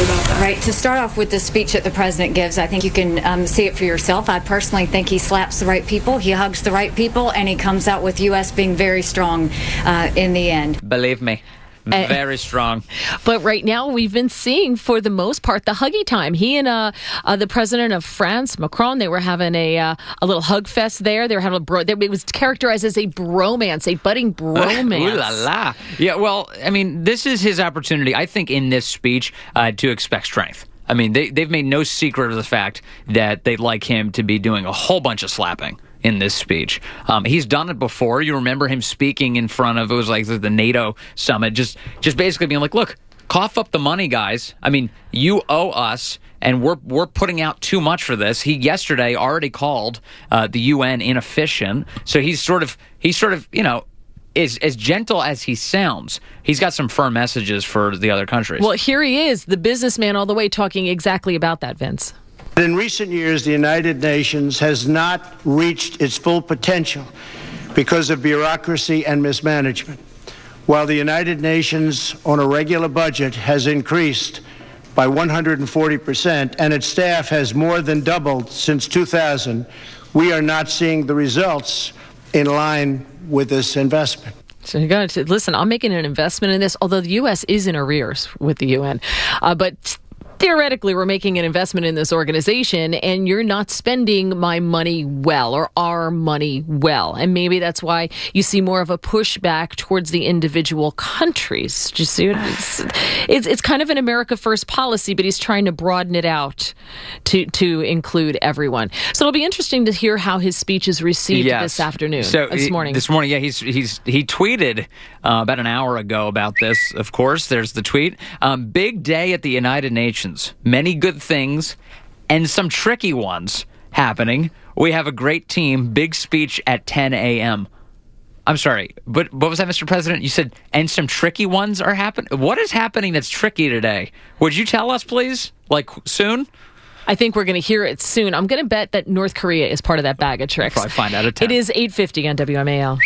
about that? Right. To start off with the speech that the president gives, I think you can um, see it for yourself. I personally think he slaps the right people, he hugs the right people, and he comes out with U S being very strong uh, in the end. Believe me. Very strong. But right now, we've been seeing, for the most part, the huggy time. He and uh, uh, the president of France, Macron, they were having a uh, a little hug fest there. They were having a bro. It was characterized as a bromance, a budding bromance. Ooh la la. Yeah, well, I mean, this is his opportunity, I think, in this speech uh, to expect strength. I mean, they, they've made no secret of the fact that they'd like him to be doing a whole bunch of slapping in this speech. Um, he's done it before. You remember him speaking in front of, it was like the NATO summit, just just basically being like, look, cough up the money, guys. I mean, you owe us, and we're we're putting out too much for this. He yesterday already called uh, the U N inefficient, so he's sort of, he's sort of, you know, is as gentle as he sounds. He's got some firm messages for the other countries. Well, here he is, the businessman all the way, talking exactly about that, Vince. In recent years, the United Nations has not reached its full potential because of bureaucracy and mismanagement. While the United Nations on a regular budget has increased by one hundred forty percent and its staff has more than doubled since two thousand, we are not seeing the results in line with this investment. So you got to listen. I'm making an investment in this, although the U S is in arrears with the U N, uh, but theoretically, we're making an investment in this organization, and you're not spending my money well, or our money well. And maybe that's why you see more of a pushback towards the individual countries. Just see, it's, it's it's kind of an America First policy, but he's trying to broaden it out to to include everyone. So it'll be interesting to hear how his speech is received yes. this afternoon, so this morning. This morning, yeah, he's he's he tweeted uh, about an hour ago about this. Of course, there's the tweet. Um, big day at the United Nations. Many good things and some tricky ones happening. We have a great team. Big speech at ten a.m. I'm sorry, but what was that, Mister President? You said, and some tricky ones are happening? What is happening that's tricky today? Would you tell us, please? Like, soon? I think we're going to hear it soon. I'm going to bet that North Korea is part of that bag of tricks. We'll probably find out at ten. It is eight fifty on W M A L.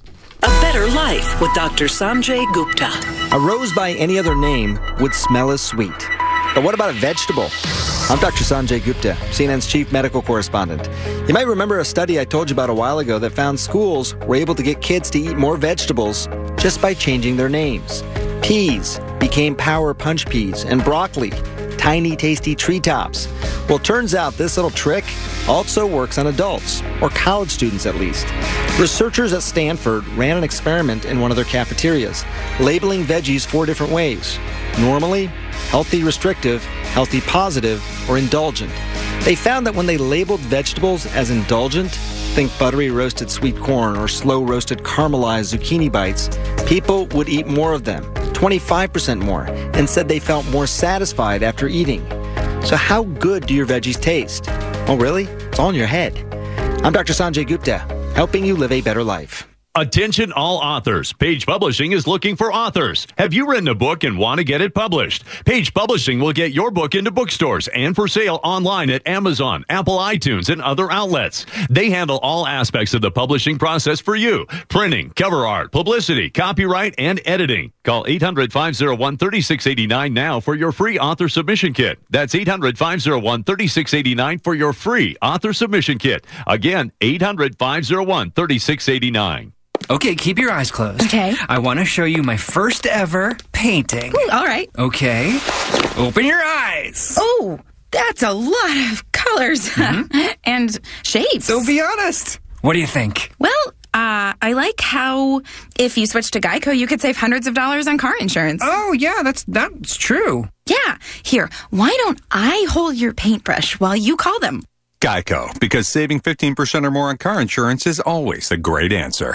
A better life with Doctor Sanjay Gupta. A rose by any other name would smell as sweet. But what about a vegetable? I'm Doctor Sanjay Gupta, C N N's chief medical correspondent. You might remember a study I told you about a while ago that found schools were able to get kids to eat more vegetables just by changing their names. Peas became power punch peas, and broccoli, tiny tasty treetops. Well, turns out this little trick also works on adults, or college students at least. Researchers at Stanford ran an experiment in one of their cafeterias, labeling veggies four different ways. Normally, healthy restrictive, healthy positive, or indulgent. They found that when they labeled vegetables as indulgent, think buttery roasted sweet corn or slow roasted caramelized zucchini bites, people would eat more of them, twenty-five percent more, and said they felt more satisfied after eating. So how good do your veggies taste? Oh, really? It's all in your head. I'm Doctor Sanjay Gupta, helping you live a better life. Attention all authors. Page Publishing is looking for authors. Have you written a book and want to get it published? Page Publishing will get your book into bookstores and for sale online at Amazon, Apple iTunes, and other outlets. They handle all aspects of the publishing process for you. Printing, cover art, publicity, copyright, and editing. Call eight hundred, five oh one, three six eight nine now for your free author submission kit. That's eight hundred, five oh one, three six eight nine for your free author submission kit. Again, eight hundred, five oh one, three six eight nine. Okay, keep your eyes closed. Okay. I want to show you my first ever painting. Ooh, all right. Okay. Open your eyes. Oh, that's a lot of colors mm-hmm. and shapes. So be honest. What do you think? Well, uh, I like how if you switch to Geico, you could save hundreds of dollars on car insurance. Oh, yeah, that's that's true. Yeah. Here, why don't I hold your paintbrush while you call them? Geico, because saving fifteen percent or more on car insurance is always a great answer.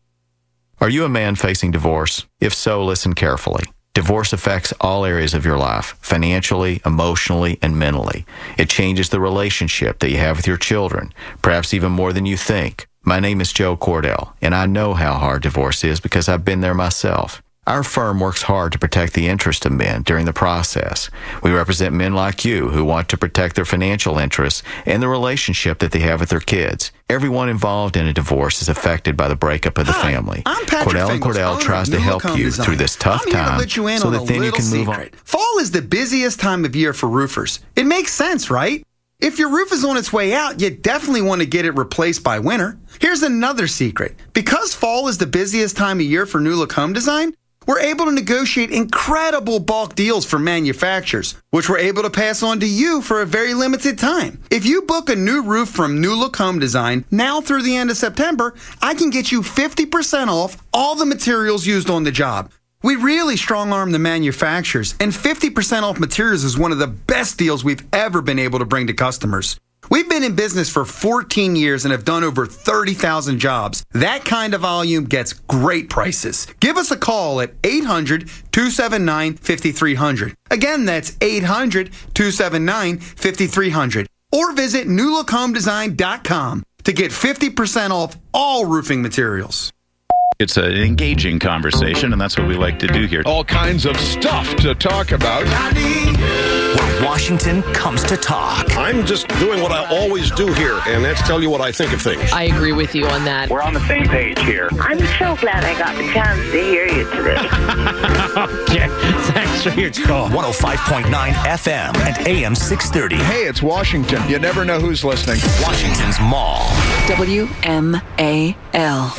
Are you a man facing divorce? If so, listen carefully. Divorce affects all areas of your life, financially, emotionally, and mentally. It changes the relationship that you have with your children, perhaps even more than you think. My name is Joe Cordell, and I know how hard divorce is because I've been there myself. Our firm works hard to protect the interests of men during the process. We represent men like you who want to protect their financial interests and the relationship that they have with their kids. Everyone involved in a divorce is affected by the breakup of the Hi, family. I'm Patrick Cordell and Fingers, Cordell owner tries of to help Newlacombe you Design. through this tough I'm here to time let you in so on that a then you little can move on. secret. Fall is the busiest time of year for roofers. It makes sense, right? If your roof is on its way out, you definitely want to get it replaced by winter. Here's another secret. Because fall is the busiest time of year for Newlacombe Design, we're able to negotiate incredible bulk deals for manufacturers, which we're able to pass on to you for a very limited time. If you book a new roof from Newlacombe Design now through the end of September, I can get you fifty percent off all the materials used on the job. We really strong-arm the manufacturers, and fifty percent off materials is one of the best deals we've ever been able to bring to customers. We've been in business for fourteen years and have done over thirty thousand jobs. That kind of volume gets great prices. Give us a call at eight hundred, two seven nine, five three zero zero. Again, that's eight hundred, two seven nine, five three zero zero. Or visit newlacombe design dot com to get fifty percent off all roofing materials. It's an engaging conversation, and that's what we like to do here. All kinds of stuff to talk about. Where Washington comes to talk. I'm just doing what I always do here, and that's tell you what I think of things. I agree with you on that. We're on the same page here. I'm so glad I got the chance to hear you today. Okay, thanks for your call. one oh five point nine F M and A M six thirty. Hey, it's Washington. You never know who's listening. Washington's Mall. W M A L.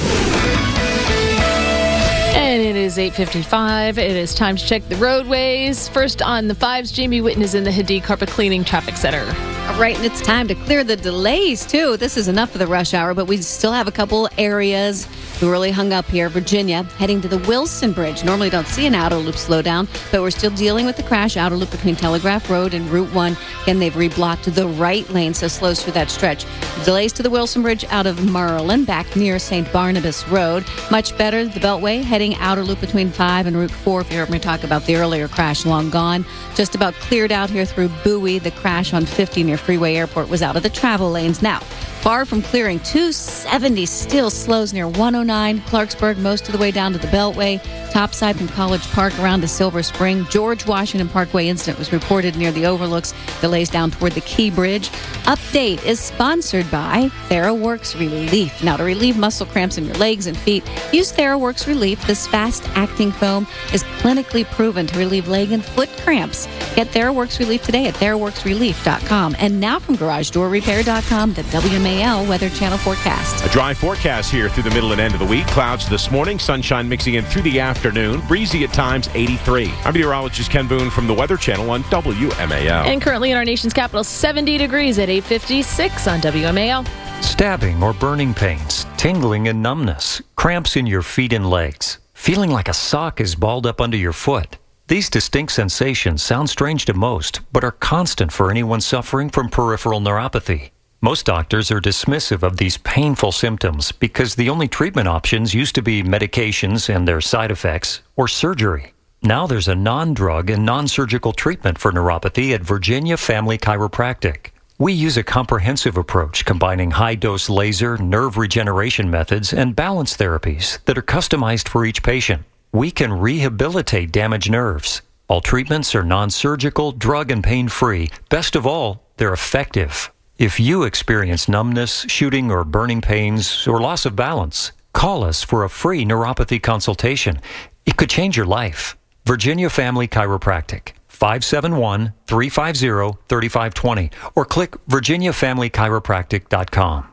And it is eight fifty-five. It is time to check the roadways. First on the fives, Jamie Witten is in the Hadid Carpet Cleaning Traffic Center. All right, and it's time to clear the delays, too. This is enough for the rush hour, but we still have a couple areas who really hung up here. Virginia, heading to the Wilson Bridge. Normally don't see an outer loop slowdown, but we're still dealing with the crash. Outer loop between Telegraph Road and Route one. Again, they've reblocked the right lane, so slows through that stretch. Delays to the Wilson Bridge out of Maryland, back near Saint Barnabas Road. Much better, the Beltway, heading outer loop between five and Route four. If you heard me talk about the earlier crash, long gone. Just about cleared out here through Bowie. The crash on fifty near Freeway Airport was out of the travel lanes. Now, far from clearing, two seventy still slows near one oh nine. Clarksburg, most of the way down to the Beltway. Topside from College Park around to Silver Spring. George Washington Parkway incident was reported near the overlooks. Delays down toward the Key Bridge. Update is sponsored by TheraWorks Relief. Now, to relieve muscle cramps in your legs and feet, use TheraWorks Relief. This fast-acting foam is clinically proven to relieve leg and foot cramps. Get TheraWorks Relief today at theraworks relief dot com. And now from garage door repair dot com, the W M A L Weather Channel forecast. A dry forecast here through the middle and end of the week. Clouds this morning, sunshine mixing in through the afternoon. Breezy at times, eighty-three. I'm meteorologist Ken Boone from the Weather Channel on W M A L. And currently in our nation's capital, seventy degrees at eight fifty-six on W M A L. Stabbing or burning pains, tingling and numbness, cramps in your feet and legs, feeling like a sock is balled up under your foot. These distinct sensations sound strange to most, but are constant for anyone suffering from peripheral neuropathy. Most doctors are dismissive of these painful symptoms because the only treatment options used to be medications and their side effects or surgery. Now there's a non-drug and non-surgical treatment for neuropathy at Virginia Family Chiropractic. We use a comprehensive approach combining high-dose laser, nerve regeneration methods, and balance therapies that are customized for each patient. We can rehabilitate damaged nerves. All treatments are non-surgical, drug and pain-free. Best of all, they're effective. If you experience numbness, shooting or burning pains, or loss of balance, call us for a free neuropathy consultation. It could change your life. Virginia Family Chiropractic, five seven one, three five zero, three five two zero, or click virginia family chiropractic dot com.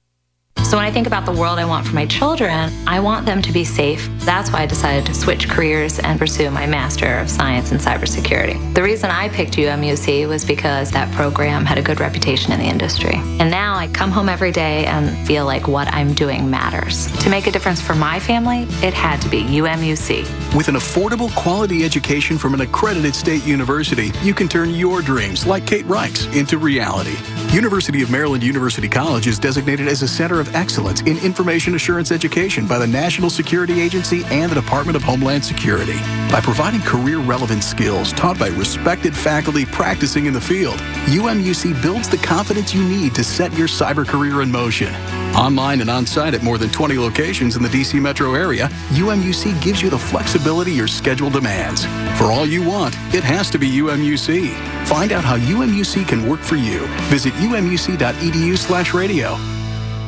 So when I think about the world I want for my children, I want them to be safe. That's why I decided to switch careers and pursue my Master of Science in Cybersecurity. The reason I picked U M U C was because that program had a good reputation in the industry. And now I come home every day and feel like what I'm doing matters. To make a difference for my family, it had to be U M U C. With an affordable, quality education from an accredited state university, you can turn your dreams, like Kate Reich's, into reality. University of Maryland University College is designated as a center of excellence in information assurance education by the National Security Agency and the Department of Homeland Security. By providing career-relevant skills taught by respected faculty practicing in the field, U M U C builds the confidence you need to set your cyber career in motion. Online and on-site at more than twenty locations in the D C metro area, U M U C gives you the flexibility your schedule demands. For all you want, it has to be U M U C. Find out how U M U C can work for you. Visit U M U C dot E D U slash radio.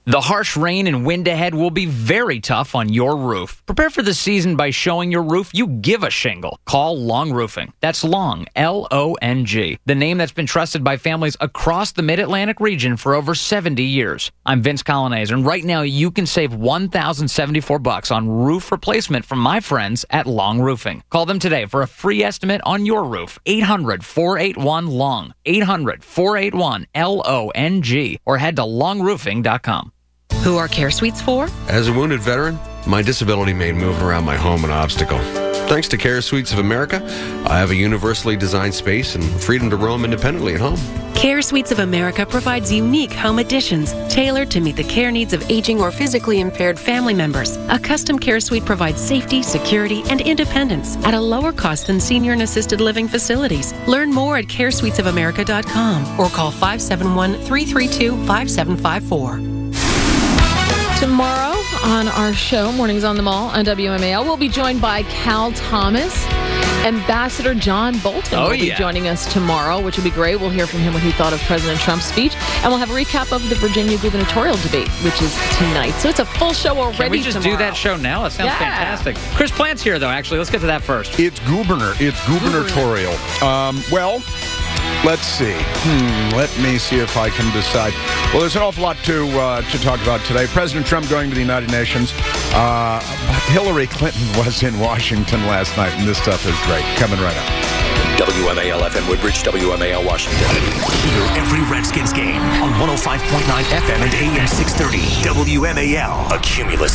The harsh rain and wind ahead will be very tough on your roof. Prepare for the season by showing your roof you give a shingle. Call Long Roofing. That's Long, L O N G. The name that's been trusted by families across the Mid-Atlantic region for over seventy years. I'm Vince Colonnese, and right now you can save one thousand seventy-four bucks on roof replacement from my friends at Long Roofing. Call them today for a free estimate on your roof. eight hundred, four eight one, L O N G. eight hundred, four eight one, L O N G. Or head to long roofing dot com. Who are Care Suites for? As a wounded veteran, my disability made moving around my home an obstacle. Thanks to Care Suites of America, I have a universally designed space and freedom to roam independently at home. Care Suites of America provides unique home additions tailored to meet the care needs of aging or physically impaired family members. A custom care suite provides safety, security, and independence at a lower cost than senior and assisted living facilities. Learn more at care suites of america dot com or call five seven one, three three two, five seven five four. Tomorrow on our show, Mornings on the Mall on W M A L, we'll be joined by Cal Thomas. Ambassador John Bolton oh, will be yeah. joining us tomorrow, which will be great. We'll hear from him what he thought of President Trump's speech, and we'll have a recap of the Virginia gubernatorial debate, which is tonight. So it's a full show already. Can we just tomorrow. do that show now? That sounds Yeah. fantastic. Chris Plant's here, though, actually. Let's get to that first. It's governor. It's gubernatorial. Um, well, let's see. Hmm, let me see if I can decide. Well, there's an awful lot to uh, to talk about today. President Trump going to the United Nations. Uh, Hillary Clinton was in Washington last night, and this stuff is great. Coming right up. W M A L F M Woodbridge, W M A L Washington. Hear every Redskins game on one oh five point nine F M and A M six thirty. W M A L, a Cumulus